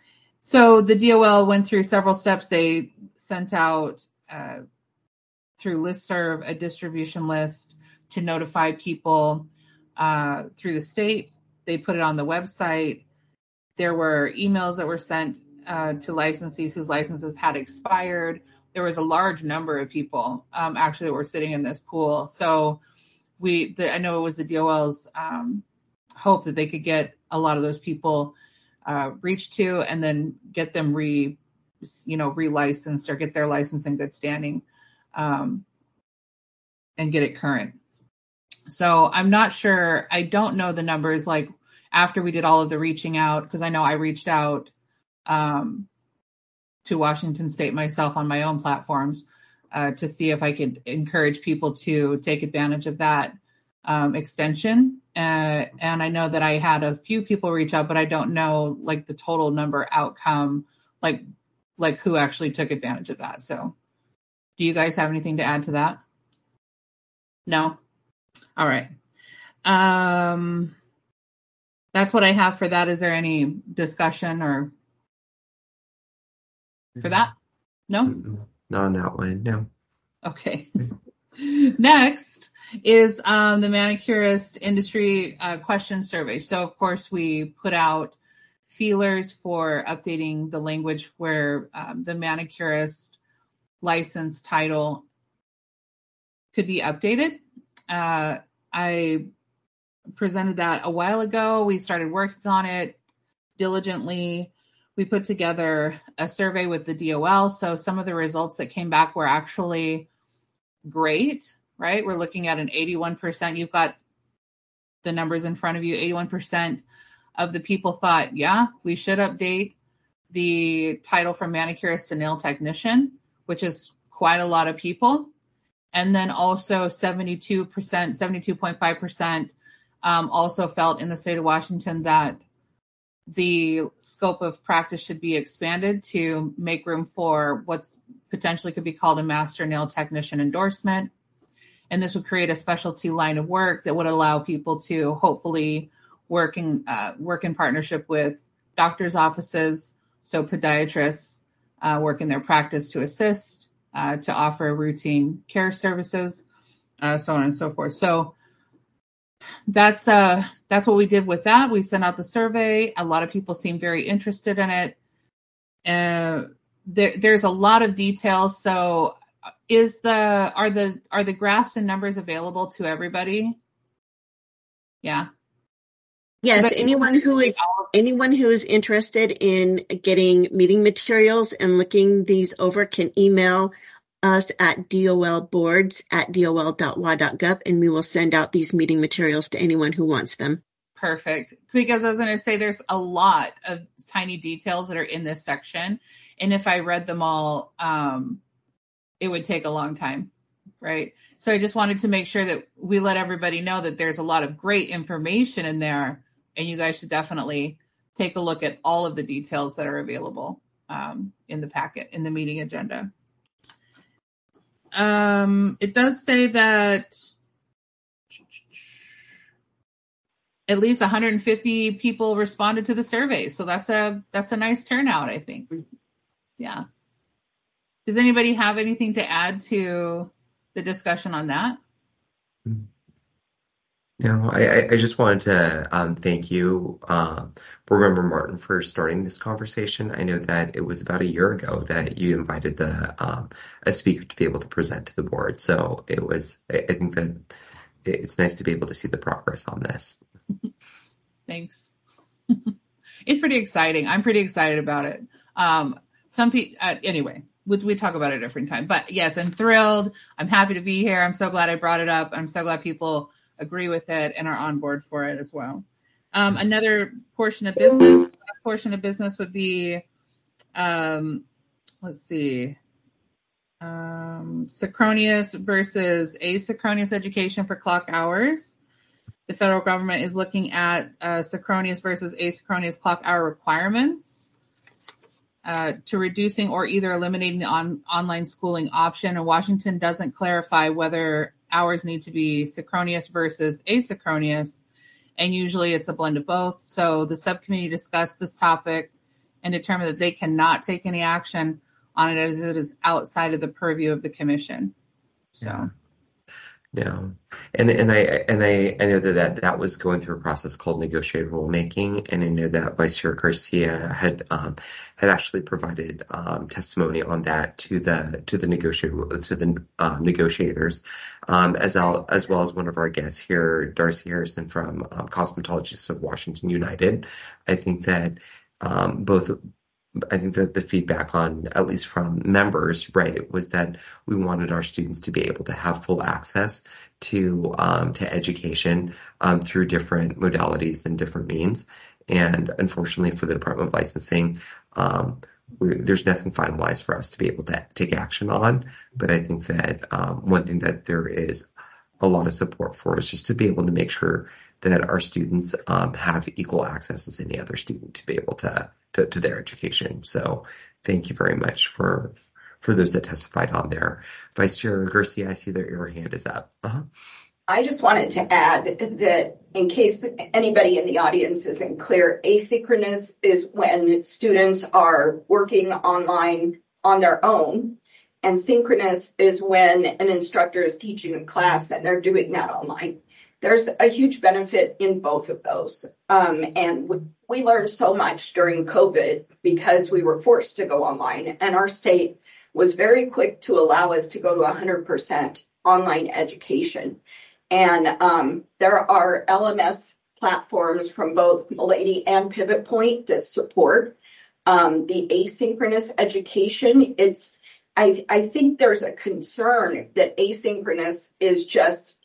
So the D O L went through several steps. They sent out uh, through listserv a distribution list to notify people uh, through the state. They put it on the website. There were emails that were sent uh, to licensees whose licenses had expired. There was a large number of people um, actually that were sitting in this pool. So we, the, I know it was the D O L's um, hope that they could get a lot of those people uh, reached to and then get them re, you know, relicensed or get their license in good standing um, and get it current. So I'm not sure. I don't know the numbers like after we did all of the reaching out, because I know I reached out um, to Washington State myself on my own platforms uh, to see if I could encourage people to take advantage of that um, extension. Uh, and I know that I had a few people reach out, but I don't know like the total number outcome, like like who actually took advantage of that. So do you guys have anything to add to that? No? All right. Um, that's what I have for that. Is there any discussion or for that? No? Not on that one, no. Okay. Next is um, the manicurist industry uh, question survey. So, of course, we put out feelers for updating the language where um, the manicurist license title could be updated. Uh, I presented that a while ago. We started working on it diligently. We put together a survey with the D O L. So some of the results that came back were actually great, right? We're looking at an eighty-one percent. You've got the numbers in front of you. eighty-one percent of the people thought, yeah, we should update the title from manicurist to nail technician, which is quite a lot of people. And then also seventy-two percent, seventy-two point five percent um, also felt in the state of Washington that the scope of practice should be expanded to make room for what's potentially could be called a master nail technician endorsement. And this would create a specialty line of work that would allow people to hopefully work in, uh, work in partnership with doctors' offices, so podiatrists uh, work in their practice to assist, uh, to offer routine care services, uh, so on and so forth. So that's uh, that's what we did with that. We sent out the survey. A lot of people seem very interested in it. Uh, there, there's a lot of details. So is the are the are the graphs and numbers available to everybody? Yeah. Yes, anyone who is anyone who is interested in getting meeting materials and looking these over can email us at dolboards at dol dot w a dot gov, and we will send out these meeting materials to anyone who wants them. Perfect. Because I was going to say there's a lot of tiny details that are in this section, and if I read them all, um, it would take a long time, right? So I just wanted to make sure that we let everybody know that there's a lot of great information in there, and you guys should definitely take a look at all of the details that are available um, in the packet, in the meeting agenda. Um, it does say that at least one hundred fifty people responded to the survey. So that's a, that's a nice turnout, I think. Yeah. Does anybody have anything to add to the discussion on that? No, I, I just wanted to um, thank you, uh, Board Member Martin, for starting this conversation. I know that it was about a year ago that you invited the um, a speaker to be able to present to the board. So it was, I, I think that it's nice to be able to see the progress on this. Thanks. It's pretty exciting. I'm pretty excited about it. Um, some people, uh, anyway, we, we talk about it a different time. But yes, I'm thrilled. I'm happy to be here. I'm so glad I brought it up. I'm so glad people agree with it and are on board for it as well. Um, another portion of business, last portion of business would be, um, let's see, um, synchronous versus asynchronous education for clock hours. The federal government is looking at uh, synchronous versus asynchronous clock hour requirements uh, to reducing or either eliminating the on- online schooling option. And Washington doesn't clarify whether hours need to be synchronous versus asynchronous, and usually it's a blend of both. So the subcommittee discussed this topic and determined that they cannot take any action on it as it is outside of the purview of the commission. So. Yeah. No, and and I and I, I know that, that that was going through a process called negotiated rulemaking, and I know that Vice Chair Garcia had um, had actually provided um, testimony on that to the to the negotiator to the uh, negotiators, um, as well as well as one of our guests here, Darcy Harrison from um, Cosmetologists of Washington United. I think that um, both. I think that the feedback on, at least from members, right, was that we wanted our students to be able to have full access to um, to education um, through different modalities and different means. And unfortunately for the Department of Licensing, um, we, there's nothing finalized for us to be able to take action on. But I think that um, one thing that there is a lot of support for is just to be able to make sure that our students um, have equal access as any other student to be able to, to to their education. So thank you very much for for those that testified on there. Vice Chair Garcia, I see that your hand is up. Uh-huh. I just wanted to add that in case anybody in the audience isn't clear, asynchronous is when students are working online on their own, and synchronous is when an instructor is teaching a class and they're doing that online. There's a huge benefit in both of those. Um, and we, we learned so much during COVID because we were forced to go online, and our state was very quick to allow us to go to one hundred percent online education. And um, there are L M S platforms from both Milady and Pivot Point that support um, the asynchronous education. It's I, I think there's a concern that asynchronous is just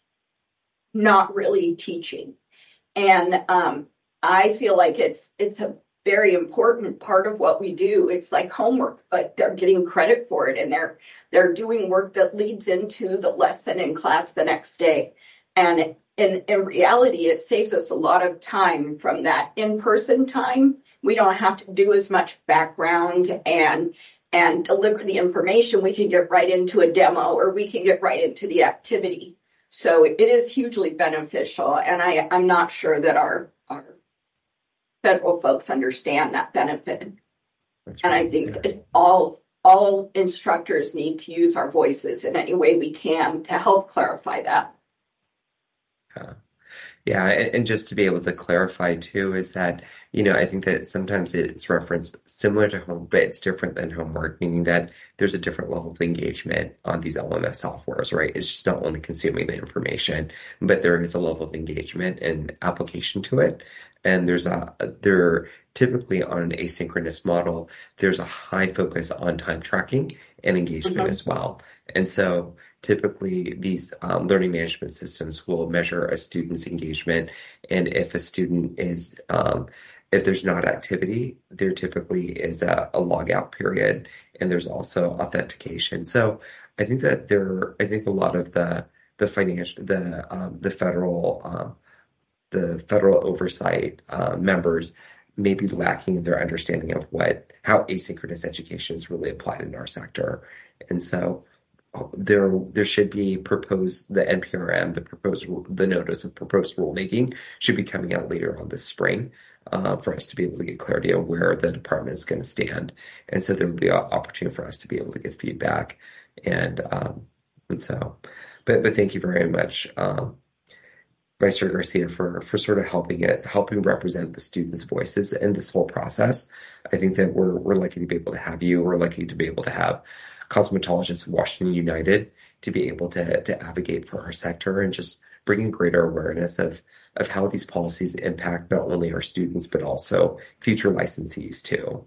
not really teaching. And um, I feel like it's it's a very important part of what we do. It's like homework, but they're getting credit for it, and they're they're doing work that leads into the lesson in class the next day. And in, in reality, it saves us a lot of time from that in-person time. We don't have to do as much background and and deliver the information. We can get right into a demo, or we can get right into the activity. So it is hugely beneficial, and I, I'm not sure that our, our federal folks understand that benefit. That's and right. I think yeah. that all all instructors need to use our voices in any way we can to help clarify that. Yeah. Yeah, and just to be able to clarify too is that, you know, I think that sometimes it's referenced similar to home, but it's different than homework, meaning that there's a different level of engagement on these L M S softwares, right? It's just not only consuming the information, but there is a level of engagement and application to it. And there's a, there typically on an asynchronous model, there's a high focus on time tracking and engagement mm-hmm. as well. And so typically these um, learning management systems will measure a student's engagement. And if a student is, um, if there's not activity, there typically is a, a log out period, and there's also authentication. So I think that there, I think a lot of the, the financial, the, um, the federal, um, the federal oversight uh, members may be lacking in their understanding of what, how asynchronous education is really applied in our sector. And so there there should be proposed, the N P R M, the proposed, the notice of proposed rulemaking should be coming out later on this spring uh, for us to be able to get clarity on where the department is going to stand. And so there will be an opportunity for us to be able to get feedback. And um, and so, but but thank you very much, um, Vice Chair Garcia, for for sort of helping it, helping represent the students' voices in this whole process. I think that we're we're lucky to be able to have you. We're lucky to be able to have Cosmetologists of Washington United to be able to to advocate for our sector and just bringing greater awareness of of how these policies impact not only our students but also future licensees too.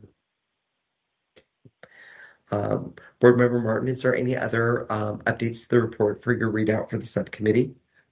Um, Board Member Martin, is there any other um, updates to the report for your readout for the subcommittee?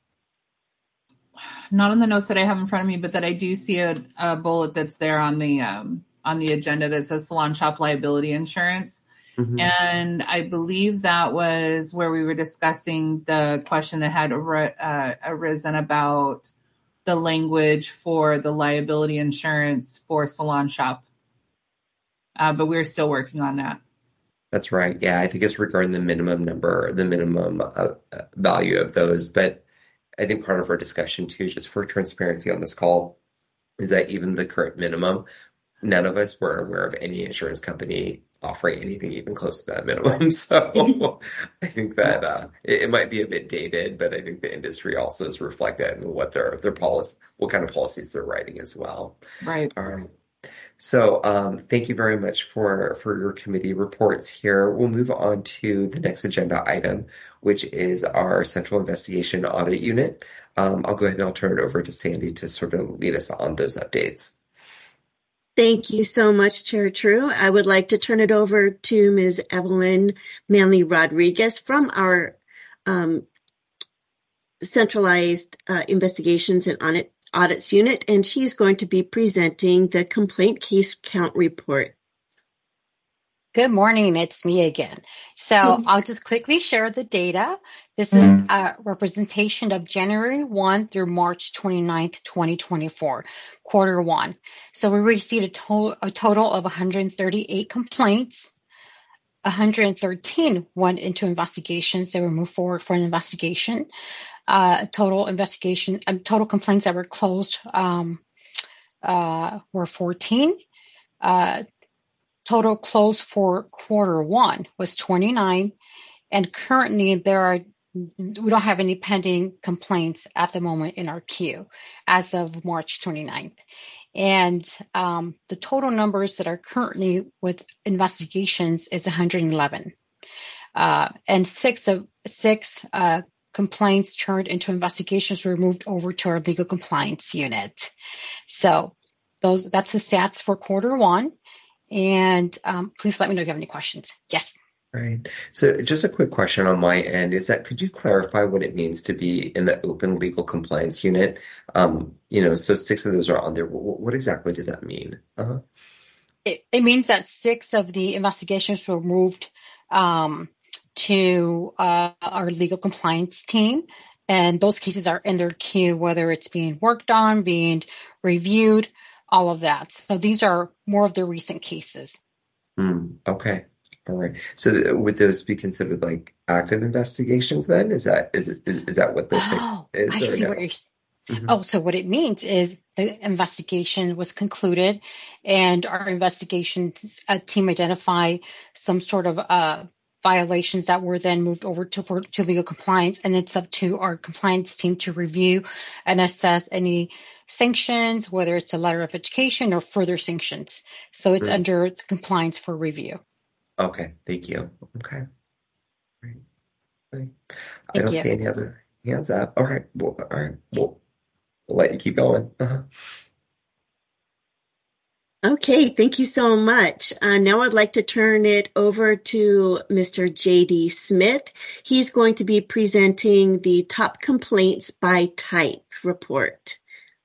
Not on the notes that I have in front of me, but that I do see a, a bullet that's there on the um, on the agenda that says salon shop liability insurance. Mm-hmm. And I believe that was where we were discussing the question that had ar- uh, arisen about the language for the liability insurance for salon shop. Uh, but we're still working on that. That's right. Yeah, I think it's regarding the minimum number, the minimum uh, value of those. But I think part of our discussion too, just for transparency on this call, is that even the current minimum none of us were aware of any insurance company offering anything even close to that minimum. So I think that uh, it, it might be a bit dated, but I think the industry also is reflected in what their their policy, what kind of policies they're writing as well. Right. All right. So um, thank you very much for, for your committee reports here. We'll move on to the next agenda item, which is our Central Investigation Audit Unit. Um, I'll go ahead and I'll turn it over to Sandy to sort of lead us on those updates. Thank you so much, Chair True. I would like to turn it over to Miz Evelyn Manley Rodriguez from our um, Centralized uh, Investigations and Audit, Audits Unit, and she's going to be presenting the Complaint Case Count Report. Good morning, it's me again. So mm-hmm. I'll just quickly share the data. This mm-hmm. is a representation of January first through March twenty-ninth, twenty twenty-four, quarter one. So we received a, to- a total of one hundred thirty-eight complaints. one hundred thirteen went into investigations. They were moved forward for an investigation. Uh, total investigation, uh, total complaints that were closed um, uh, were fourteen. Uh, Total closed for quarter one was twenty-nine, and currently there are we don't have any pending complaints at the moment in our queue as of March twenty-ninth. And um, the total numbers that are currently with investigations is one hundred eleven, uh, and six of six uh, complaints turned into investigations were moved over to our legal compliance unit. So those that's the stats for quarter one. And um, please let me know if you have any questions. Yes. Right. So just a quick question on my end is that could you clarify what it means to be in the open legal compliance unit? Um, you know, so six of those are on there. What, what exactly does that mean? Uh-huh. It, it means that six of the investigations were moved um, to uh, our legal compliance team. And those cases are in their queue, whether it's being worked on, being reviewed, all of that. So these are more of the recent cases. Mm, okay. All right. So th- would those be considered like active investigations then? Is that is it, is, is that what the oh, six is? I see no? what you're mm-hmm. Oh, so what it means is the investigation was concluded and our investigations uh, team identified some sort of uh, violations that were then moved over to, for, to legal compliance. And it's up to our compliance team to review and assess any sanctions, whether it's a letter of education or further sanctions. So it's mm-hmm. under compliance for review. Okay. Thank you. Okay. Great. Great. I Thank don't you. see any other hands up. All right. Well, all right. We'll, we'll let you keep going. Uh-huh. Okay, thank you so much. Uh, now I'd like to turn it over to Mister J D Smith. He's going to be presenting the top complaints by type report.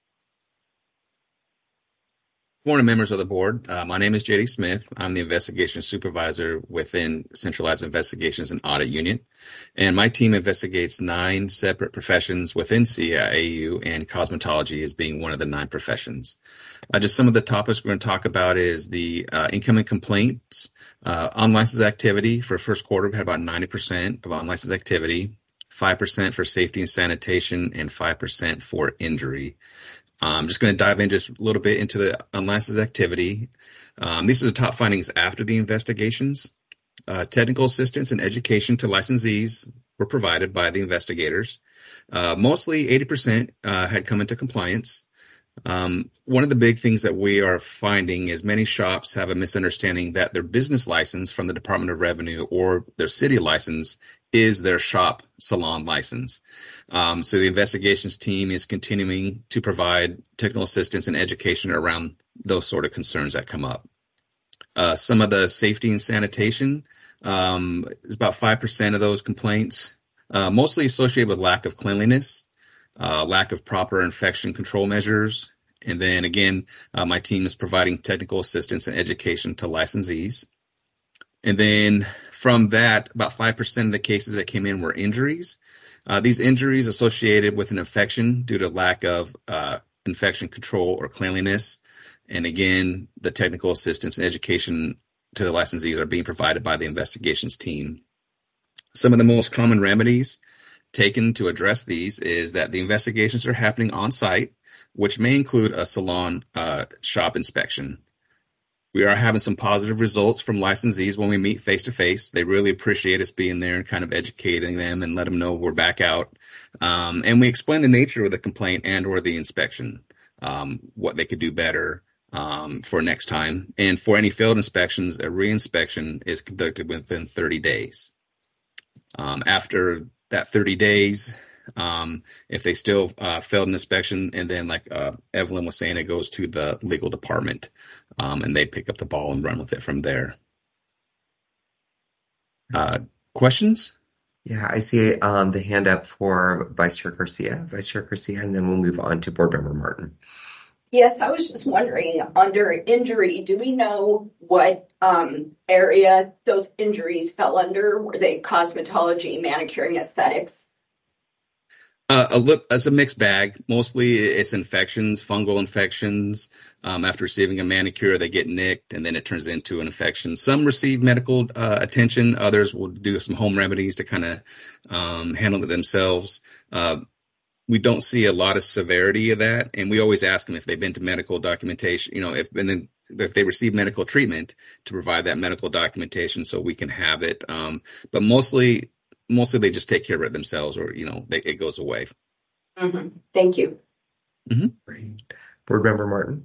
Good morning, members of the board. Uh, my name is J D Smith. I'm the investigation supervisor within Centralized Investigations and Audit Unit. And my team investigates nine separate professions within C I A U, and cosmetology is being one of the nine professions. Uh, just some of the topics we're going to talk about is the uh, incoming complaints, uh, unlicensed activity. For first quarter, we had about ninety percent of unlicensed activity, five percent for safety and sanitation, and five percent for injury. I'm just going to dive in just a little bit into the unlicensed activity. Um, these are the top findings after the investigations. Uh, technical assistance and education to licensees were provided by the investigators. Uh, mostly eighty percent uh, had come into compliance. Um, one of the big things that we are finding is many shops have a misunderstanding that their business license from the Department of Revenue or their city license is their shop salon license. Um, so the investigations team is continuing to provide technical assistance and education around those sort of concerns that come up. Uh, some of the safety and sanitation um, is about five percent of those complaints, uh, mostly associated with lack of cleanliness, uh, lack of proper infection control measures. And then again, uh, my team is providing technical assistance and education to licensees. And then from that, about five percent of the cases that came in were injuries. Uh, these injuries associated with an infection due to lack of uh, infection control or cleanliness. And again, the technical assistance and education to the licensees are being provided by the investigations team. Some of the most common remedies taken to address these is that the investigations are happening on site, which may include a salon uh, shop inspection. we are having some positive results from licensees when we meet face to face. They really appreciate us being there and kind of educating them and let them know we're back out. Um, and we explain the nature of the complaint and or the inspection, um, what they could do better um, for next time. And for any failed inspections, a reinspection is conducted within thirty days. Um, after that thirty days, um, if they still uh, failed an inspection, and then like uh, Evelyn was saying, it goes to the legal department, um, and they pick up the ball and run with it from there. Uh, questions? Yeah, I see um, the hand up for Vice Chair Garcia, Vice Chair Garcia, and then we'll move on to Board Member Martin. Yes, I was just wondering, under injury, do we know what um, area those injuries fell under? Were they cosmetology, manicuring, aesthetics? Uh, a look, it's a mixed bag. Mostly it's infections, fungal infections. Um, after receiving a manicure, they get nicked and then it turns into an infection. Some receive medical uh, attention. Others will do some home remedies to kind of um, handle it themselves. Uh, we don't see a lot of severity of that. And we always ask them if they've been to medical documentation, you know, if, and then if they receive medical treatment, to provide that medical documentation so we can have it. Um, but mostly, Mostly they just take care of it themselves, or, you know, they, it goes away. Mm-hmm. Thank you. Mm-hmm. Great. Board Member Martin.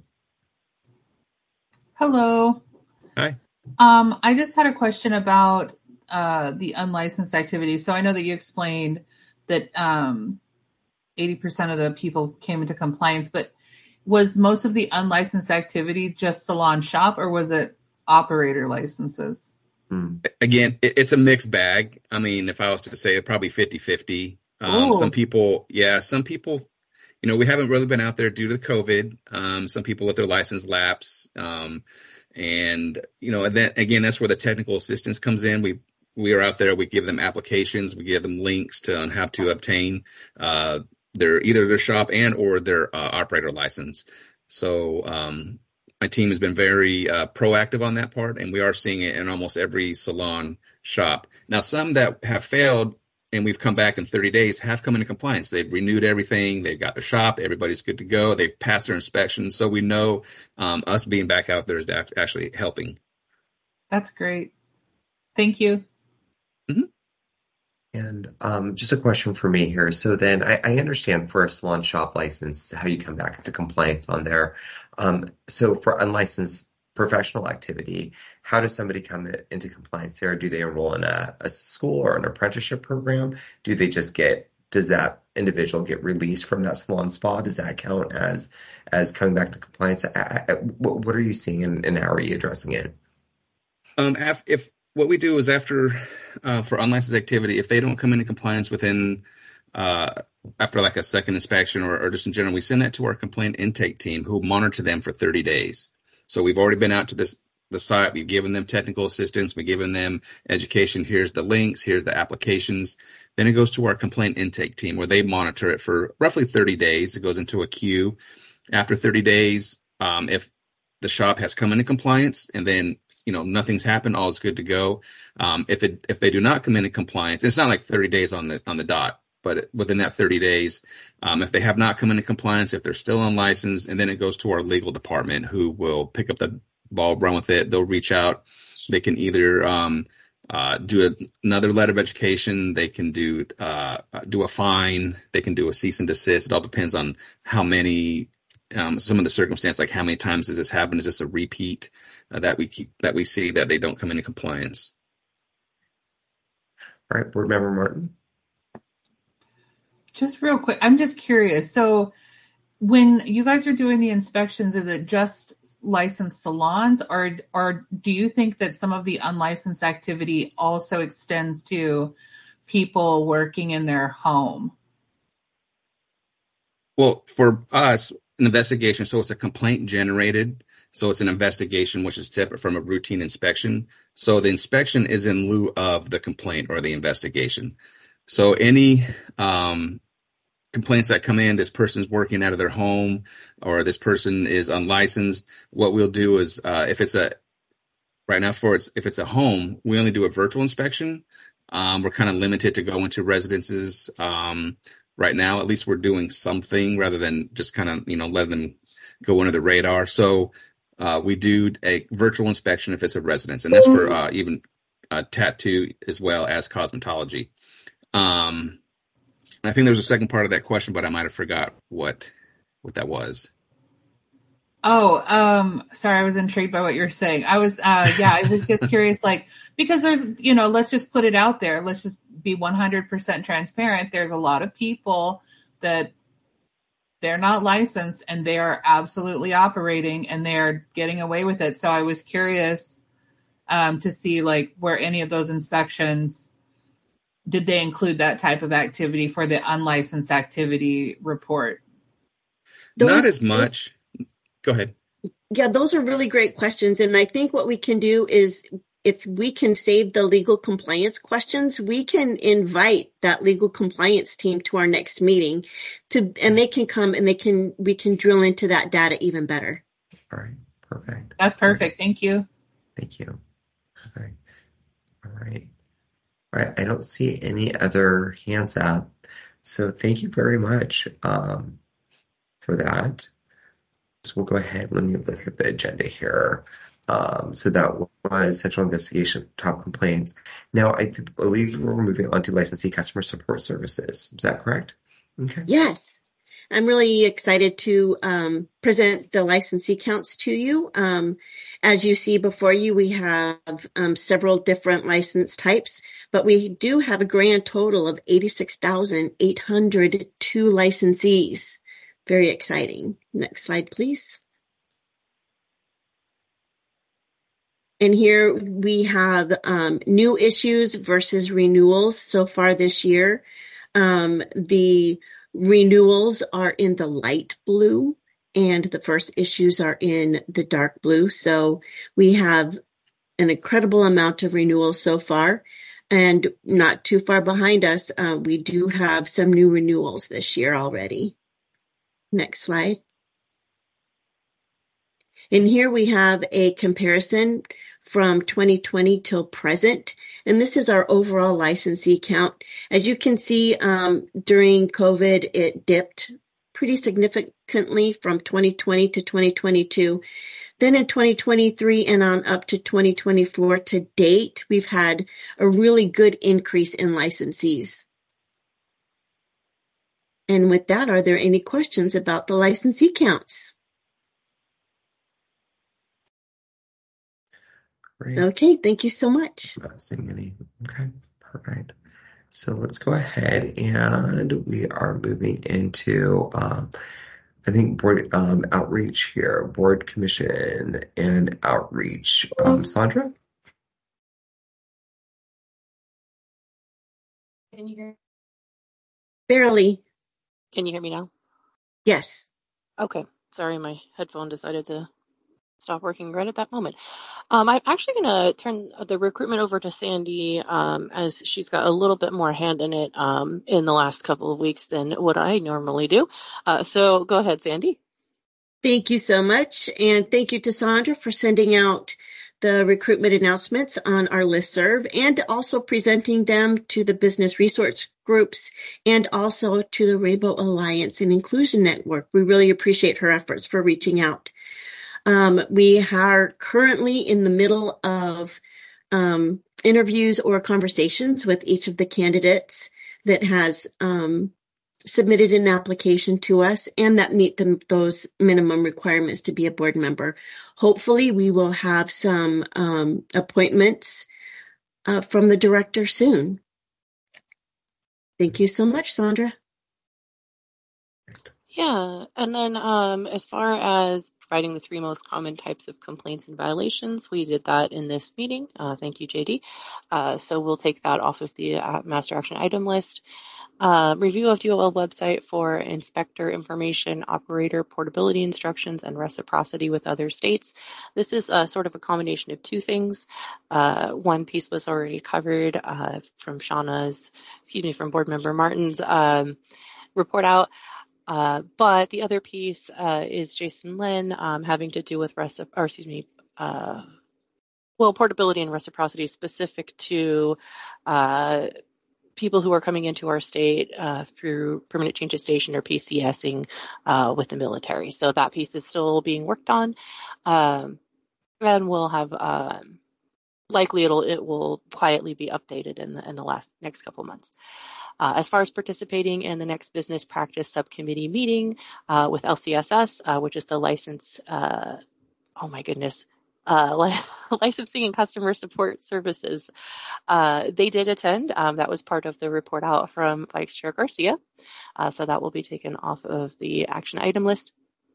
Hello. Hi. Um, I just had a question about uh, the unlicensed activity. So I know that you explained that um, eighty percent of the people came into compliance, but was most of the unlicensed activity just salon shop, or was it operator licenses? Again, it, it's a mixed bag. I mean, if I was to say it, probably fifty-fifty. Um, some people, yeah, some people, you know, we haven't really been out there due to COVID. Um, some people let their license lapse. Um, and, you know, and then again, that's where the technical assistance comes in. We, we are out there. We give them applications. We give them links to on how to obtain uh, their either their shop and or their uh, operator license. So, um, my team has been very uh, proactive on that part, and we are seeing it in almost every salon shop. Now, some that have failed and we've come back in thirty days have come into compliance. They've renewed everything. They've got their shop. Everybody's good to go. They've passed their inspections. So we know um, us being back out there is actually helping. That's great. Thank you. Mm-hmm. And um, just a question for me here. So then I, I understand for a salon shop license, how you come back into compliance on there. Um, so for unlicensed professional activity, how does somebody come into compliance there? Do they enroll in a, a school or an apprenticeship program? Do they just get, does that individual get released from that salon spa? Does that count as as coming back to compliance? I, I, what, what are you seeing and, and how are you addressing it? Um, if, if what we do is after, uh, for unlicensed activity, if they don't come into compliance within, uh, after like a second inspection or, or just in general, we send that to our complaint intake team who monitor them for thirty days. So we've already been out to this, the site. We've given them technical assistance. We've given them education. Here's the links. Here's the applications. Then it goes to our complaint intake team where they monitor it for roughly thirty days. It goes into a queue. After thirty days, um, if the shop has come into compliance and then, you know, nothing's happened, all is good to go. Um, if it, if they do not come into compliance, it's not like thirty days on the, on the dot, but within that thirty days, um, if they have not come into compliance, if they're still unlicensed, and then it goes to our legal department who will pick up the ball, run with it. They'll reach out. They can either, um, uh, do a, another letter of education. They can do, uh, do a fine. They can do a cease and desist. It all depends on how many, um, some of the circumstance, like how many times does this happen? Is this a repeat? Uh, that we keep, that we see that they don't come into compliance. All right, Board Member Martin. Just real quick, I'm just curious. So when you guys are doing the inspections, is it just licensed salons, or or do you think that some of the unlicensed activity also extends to people working in their home? Well, for us, an investigation, so it's a complaint generated. So it's an investigation, which is separate from a routine inspection. So the inspection is in lieu of the complaint or the investigation. So any um, complaints that come in, this person's working out of their home or this person is unlicensed, what we'll do is uh, if it's a, right now for it's, if it's a home, we only do a virtual inspection. Um, we're kind of limited to go into residences. Um, right now, at least we're doing something rather than just kind of, you know, letting them go under the radar. So Uh, we do a virtual inspection if it's a residence, and that's for uh, even uh, tattoo as well as cosmetology. Um, I think there's a second part of that question, but I might have forgot what what that was. Oh, um, sorry, I was intrigued by what you're saying. I was, uh, yeah, I was just curious, like, because there's, you know, let's just put it out there. Let's just be one hundred percent transparent. There's a lot of people that they're not licensed and they are absolutely operating and they're getting away with it. So I was curious um, to see, like, where any of those inspections, did they include that type of activity for the unlicensed activity report? Those, not as much. Go ahead. Yeah, those are really great questions. And I think what we can do is, if we can save the legal compliance questions, we can invite that legal compliance team to our next meeting to, and they can come and they can, we can drill into that data even better. All right. Perfect. That's perfect. Thank you. Thank you. Okay. All right. All right. I don't see any other hands up. So thank you very much um, for that. So we'll go ahead. Let me look at the agenda here. Um, so that was central investigation, top complaints. Now, I believe we're moving on to licensee customer support services. Is that correct? Okay. Yes. I'm really excited to um, present the licensee counts to you. Um, as you see before you, we have um, several different license types, but we do have a grand total of eighty-six thousand eight hundred two licensees. Very exciting. Next slide, please. And here we have um, new issues versus renewals so far this year. Um, the renewals are in the light blue and the first issues are in the dark blue. So we have an incredible amount of renewals so far, and not too far behind us, uh, we do have some new renewals this year already. Next slide. And here we have a comparison from twenty twenty till present. And this is our overall licensee count. As you can see, um, during COVID, it dipped pretty significantly from twenty twenty to twenty twenty-two. Then in twenty twenty-three and on up to twenty twenty-four to date, we've had a really good increase in licensees. And with that, are there any questions about the licensee counts? Great. Okay, thank you so much. Not seeing any. Okay, perfect. So let's go ahead and we are moving into, um, I think, board um, outreach here, board commission and outreach. Um, Sandra? Can you hear? Barely. Can you hear me now? Yes. Okay. Sorry, my headphone decided to stop working right at that moment. Um, I'm actually going to turn the recruitment over to Sandy, um, as she's got a little bit more hand in it um, in the last couple of weeks than what I normally do. Uh, so go ahead, Sandy. Thank you so much. And thank you to Sandra for sending out the recruitment announcements on our listserv and also presenting them to the business resource groups and also to the Rainbow Alliance and Inclusion Network. We really appreciate her efforts for reaching out. Um, we are currently in the middle of um, interviews or conversations with each of the candidates that has um, submitted an application to us and that meet the, those minimum requirements to be a board member. Hopefully, we will have some um, appointments uh, from the director soon. Thank you so much, Sandra. Yeah, and then um, as far as providing the three most common types of complaints and violations, we did that in this meeting. Uh, thank you, J D. Uh, so we'll take that off of the uh, master action item list. Uh, review of D O L website for inspector information, operator portability instructions, and reciprocity with other states. This is uh, sort of a combination of two things. Uh, one piece was already covered uh, from Shauna's, excuse me, from board member Martin's um, report out. Uh, but the other piece uh, is Jason Lynn um, having to do with, recip- or excuse me, uh, well, portability and reciprocity specific to uh, people who are coming into our state uh, through permanent change of station or PCSing uh, with the military. So that piece is still being worked on, um, and we'll have um, likely it'll it will quietly be updated in the in the last next couple months. Uh, as far as participating in the next business practice subcommittee meeting uh, with L C S S, uh, which is the license, uh, oh my goodness, uh, li- licensing and customer support services, uh, they did attend. Um, that was part of the report out from Vice Chair Garcia. Uh, so that will be taken off of the action item list.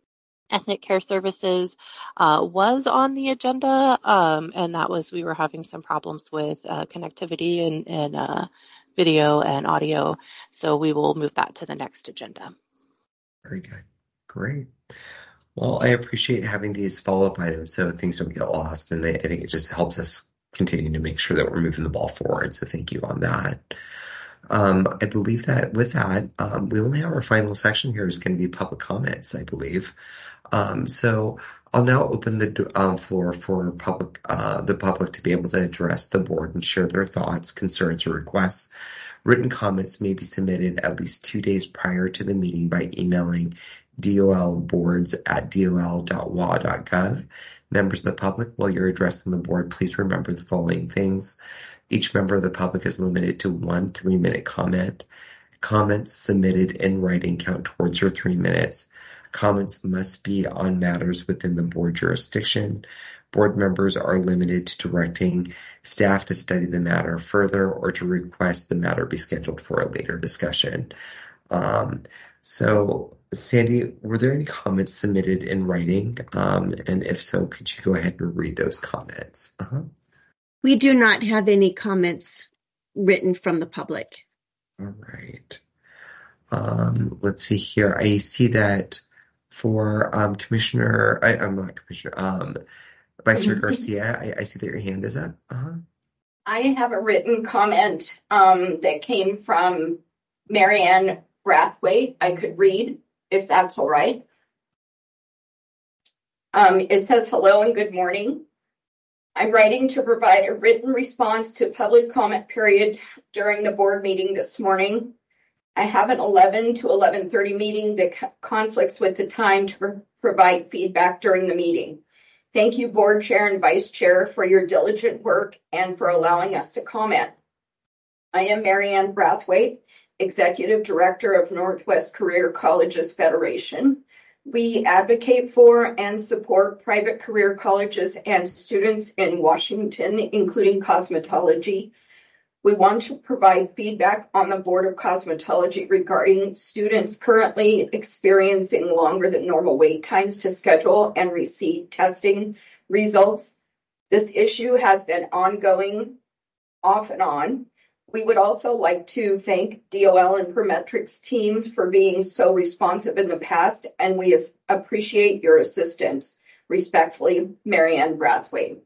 Ethnic Care Services uh, was on the agenda, um, and that was we were having some problems with uh, connectivity and, and uh, video and audio, so we will move that to the next agenda. Very good. Great. Well, I appreciate having these follow-up items so things don't get lost, and I, I think it just helps us continue to make sure that we're moving the ball forward, so thank you on that. Um, I believe that with that, um, we only have our final section here is going to be public comments, I believe. Um, so I'll now open the um, floor for public, uh, the public to be able to address the board and share their thoughts, concerns, or requests. Written comments may be submitted at least two days prior to the meeting by emailing dolboards at dol dot w a dot gov. Members of the public, while you're addressing the board, please remember the following things. Each member of the public is limited to one three-minute comment. Comments submitted in writing count towards your three minutes. Comments must be on matters within the board jurisdiction. Board members are limited to directing staff to study the matter further or to request the matter be scheduled for a later discussion. Um, so, Sandy, were there any comments submitted in writing? Um, and if so, could you go ahead and read those comments? Uh-huh. We do not have any comments written from the public. All right. Um, let's see here. I see that for um, Commissioner, I, I'm not Commissioner, um, Vice Chair Garcia, I, I see that your hand is up. Uh-huh. I have a written comment um, that came from Marianne Brathwaite. I could read, if that's all right. Um, it says, hello and good morning. I'm writing to provide a written response to public comment period during the board meeting this morning. I have an eleven to eleven thirty meeting that co- conflicts with the time to pro- provide feedback during the meeting. Thank you, Board Chair and Vice Chair, for your diligent work and for allowing us to comment. I am Marianne Brathwaite, Executive Director of Northwest Career Colleges Federation. We advocate for and support private career colleges and students in Washington, including cosmetology. We want to provide feedback on the Board of Cosmetology regarding students currently experiencing longer than normal wait times to schedule and receive testing results. This issue has been ongoing off and on. We would also like to thank D O L and Prometrics teams for being so responsive in the past, and we appreciate your assistance. Respectfully, Marianne Brathwaite.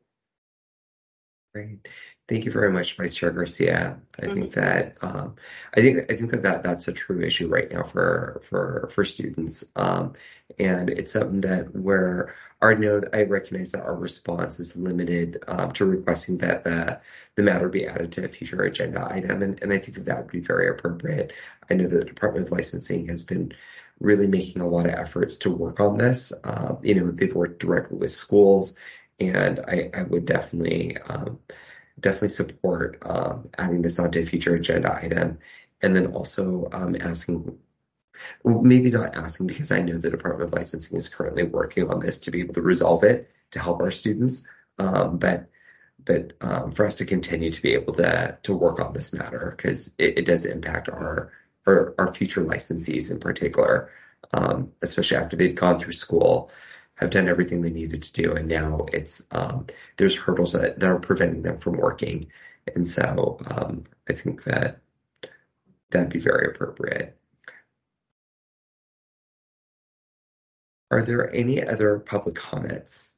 Great. Thank you very much, Vice Chair Garcia. I Mm-hmm. think that um, I think I think that, that that's a true issue right now for for for students, um, and it's something that where our know I recognize that our response is limited um, to requesting that the the matter be added to a future agenda item, and, and I think that that would be very appropriate. I know that the Department of Licensing has been really making a lot of efforts to work on this. Um, you know, they've worked directly with schools, and I, I would definitely. Um, definitely support um, adding this onto a future agenda item, and then also um, asking, well, maybe not asking because I know the Department of Licensing is currently working on this to be able to resolve it to help our students, um, but but um, for us to continue to be able to to work on this matter because it, it does impact our, our our future licensees in particular, um, especially after they've gone through school, have done everything they needed to do, and now it's um, there's hurdles that, that are preventing them from working, and so um, I think that that'd be very appropriate. Are there any other public comments?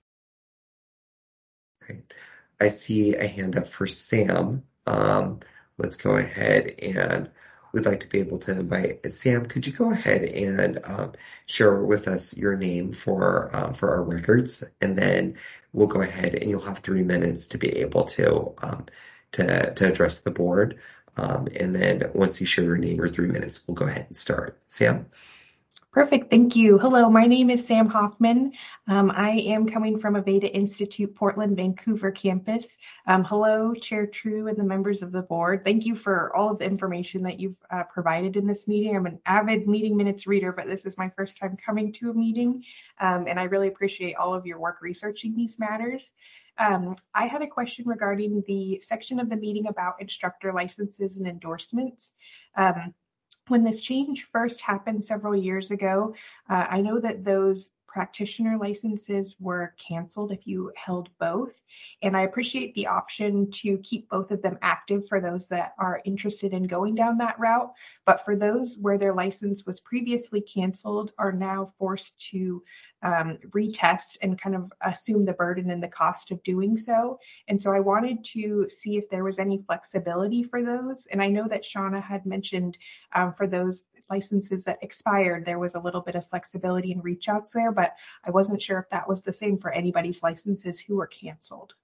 Right. I see a hand up for Sam. Um, let's go ahead and we'd like to be able to invite Sam. Could you go ahead and um, share with us your name for uh, for our records, and then we'll go ahead and you'll have three minutes to be able to um, to to address the board. Um, and then once you share your name or three minutes, we'll go ahead and start. Sam? Perfect. Thank you. Hello, my name is Sam Hoffman. Um, I am coming from Aveda Institute, Portland, Vancouver campus. Um, hello, Chair True and the members of the board. Thank you for all of the information that you've uh, provided in this meeting. I'm an avid meeting minutes reader, but this is my first time coming to a meeting, um, and I really appreciate all of your work researching these matters. Um, I had a question regarding the section of the meeting about instructor licenses and endorsements. Um, When this change first happened several years ago, uh, I know that those practitioner licenses were canceled if you held both. And I appreciate the option to keep both of them active for those that are interested in going down that route. But for those where their license was previously canceled are now forced to um, retest and kind of assume the burden and the cost of doing so. And so I wanted to see if there was any flexibility for those. And I know that Shauna had mentioned um, for those licenses that expired, there was a little bit of flexibility and reach outs there, but I wasn't sure if that was the same for anybody's licenses who were canceled.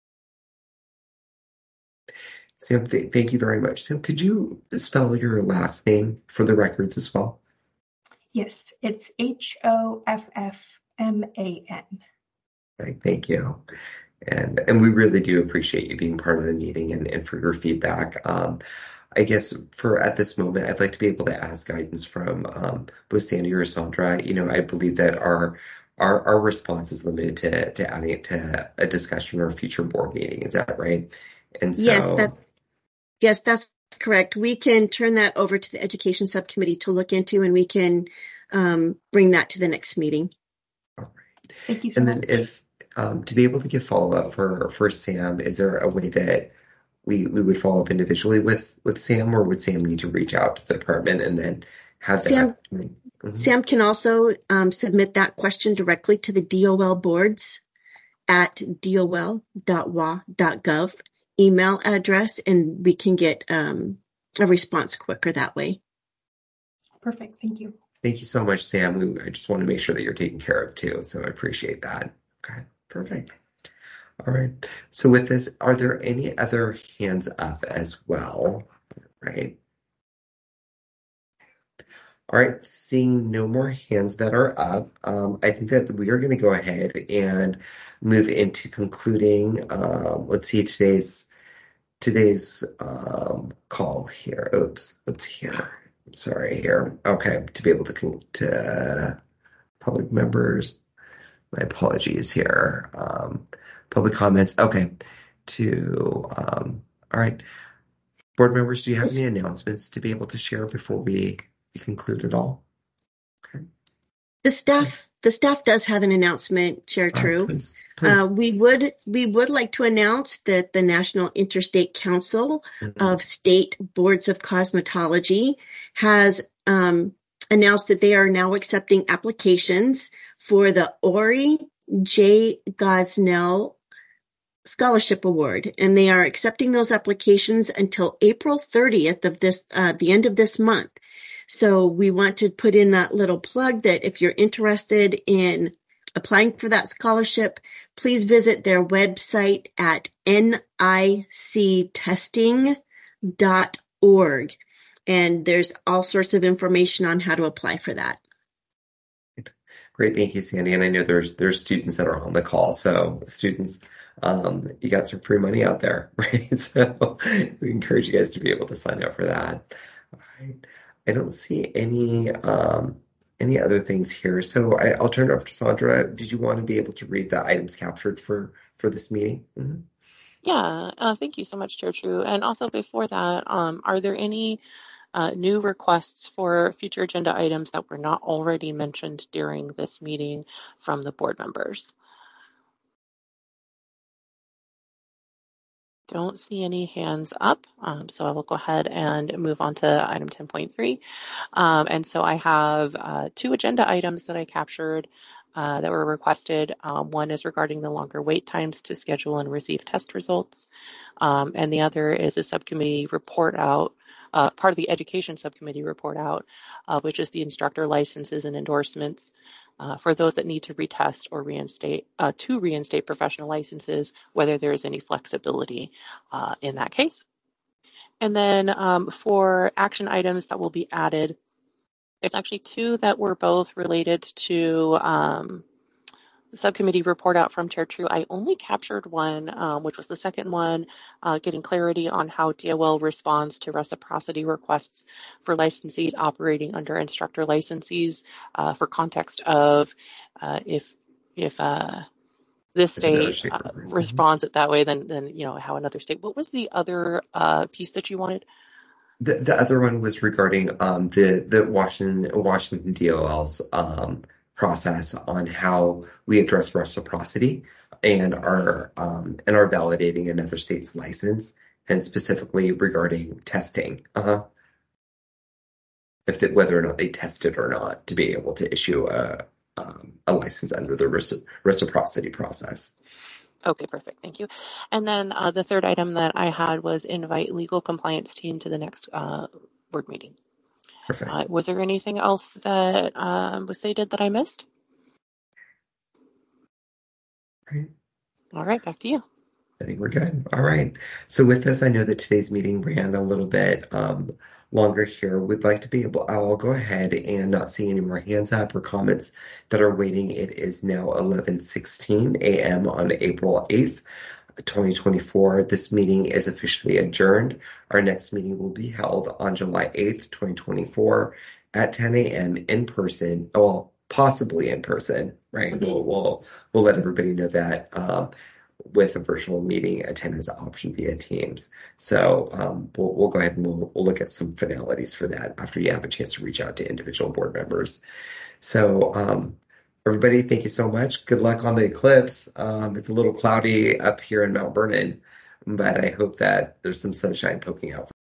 Sam, th- thank you very much. Sam, could you spell your last name for the records as well? Yes, it's H O F F M A N. Right, thank you. And and we really do appreciate you being part of the meeting and, and for your feedback. Um, I guess for at this moment, I'd like to be able to ask guidance from um, both Sandy or Sandra. You know, I believe that our our our response is limited to to adding it to a discussion or a future board meeting. Is that right? And so, Yes, that yes, that's correct. We can turn that over to the education subcommittee to look into, and we can um, bring that to the next meeting. all right. Thank you so And much. then if um, to be able to give follow up for for Sam, is there a way that we we would follow up individually with with Sam, or would Sam need to reach out to the department and then have Sam, that? Mhm. Sam can also um, submit that question directly to the D O L boards at D O L dot W A dot gov email address, and we can get um, a response quicker that way. Perfect. Thank you. Thank you so much, Sam. We, I just want to make sure that you're taken care of too, so I appreciate that. Okay, perfect. All right. So with this, are there any other hands up as well? Right. All right. Seeing no more hands that are up, um, I think that we are going to go ahead and move into concluding. Um, let's see today's today's um, call here. Oops. Let's hear. I'm sorry here. Okay. To be able to con- to public members. My apologies here. Um, public comments. Okay. To um, all right. Board members, do you have any announcements to be able to share before we, we conclude it all? Okay. The staff, the staff does have an announcement, Chair Uh, True. please, please. Uh, we would we would like to announce that the National Interstate Council Mhm. of State Boards of Cosmetology has um, announced that they are now accepting applications for the Ori J. Gosnell Scholarship Award, and they are accepting those applications until April thirtieth of this, uh, the end of this month. So we want to put in that little plug that if you're interested in applying for that scholarship, please visit their website at N I C testing dot org. And there's all sorts of information on how to apply for that. Great, thank you, Sandy. And I know there's there's students that are on the call, so students, um, you got some free money out there, right? So we encourage you guys to be able to sign up for that. All right. I don't see any um, any other things here, so I, I'll turn it over to Sandra. Did you want to be able to read the items captured for for this meeting? Mm-hmm. Yeah, uh, thank you so much, Chair True. And also before that, um, are there any uh, new requests for future agenda items that were not already mentioned during this meeting from the board members? Don't see any hands up, um, so I will go ahead and move on to item ten point three. Um, and so I have uh, two agenda items that I captured uh, that were requested. Um, one is regarding the longer wait times to schedule and receive test results, um, and the other is a subcommittee report out, uh, part of the education subcommittee report out, uh, which is the instructor licenses and endorsements. Uh, for those that need to retest or reinstate, uh, to reinstate professional licenses, whether there is any flexibility uh, in that case. And then um, for action items that will be added, there's actually two that were both related to um, the subcommittee report out from Chair True. I only captured one, um, which was the second one, uh, getting clarity on how D O L responds to reciprocity requests for licensees operating under instructor licensees, uh, for context of uh, if if uh, this state uh, responds it that way, then then you know how another state. What was the other uh, piece that you wanted? The, the other one was regarding um, the the Washington Washington D O L's um, process on how we address reciprocity and are um, and are validating another state's license, and specifically regarding testing, uh-huh. if it, whether or not they tested or not to be able to issue a um, a license under the reci- reciprocity process. Okay, perfect. Thank you. And then uh, the third item that I had was invite legal compliance team to the next uh, board meeting. Perfect. Uh, was there anything else that um, was stated that I missed? Right. All right, back to you. I think we're good. All right. So with this, I know that today's meeting ran a little bit um, longer here. We'd like to be able, I'll go ahead and not see any more hands up or comments that are waiting. It is now eleven sixteen a m on April eighth, twenty twenty-four. This meeting is officially adjourned. Our next meeting will be held on July eighth, twenty twenty-four at ten a m in person. Well, possibly in person, right? Mm-hmm. We'll, we'll, we'll let everybody know that. Um, with a virtual meeting attendance option via Teams. So um, we'll, we'll go ahead and we'll, we'll look at some finalities for that after you have a chance to reach out to individual board members. So um, everybody, thank you so much. Good luck on the eclipse. Um, it's a little cloudy up here in Mount Vernon, but I hope that there's some sunshine poking out.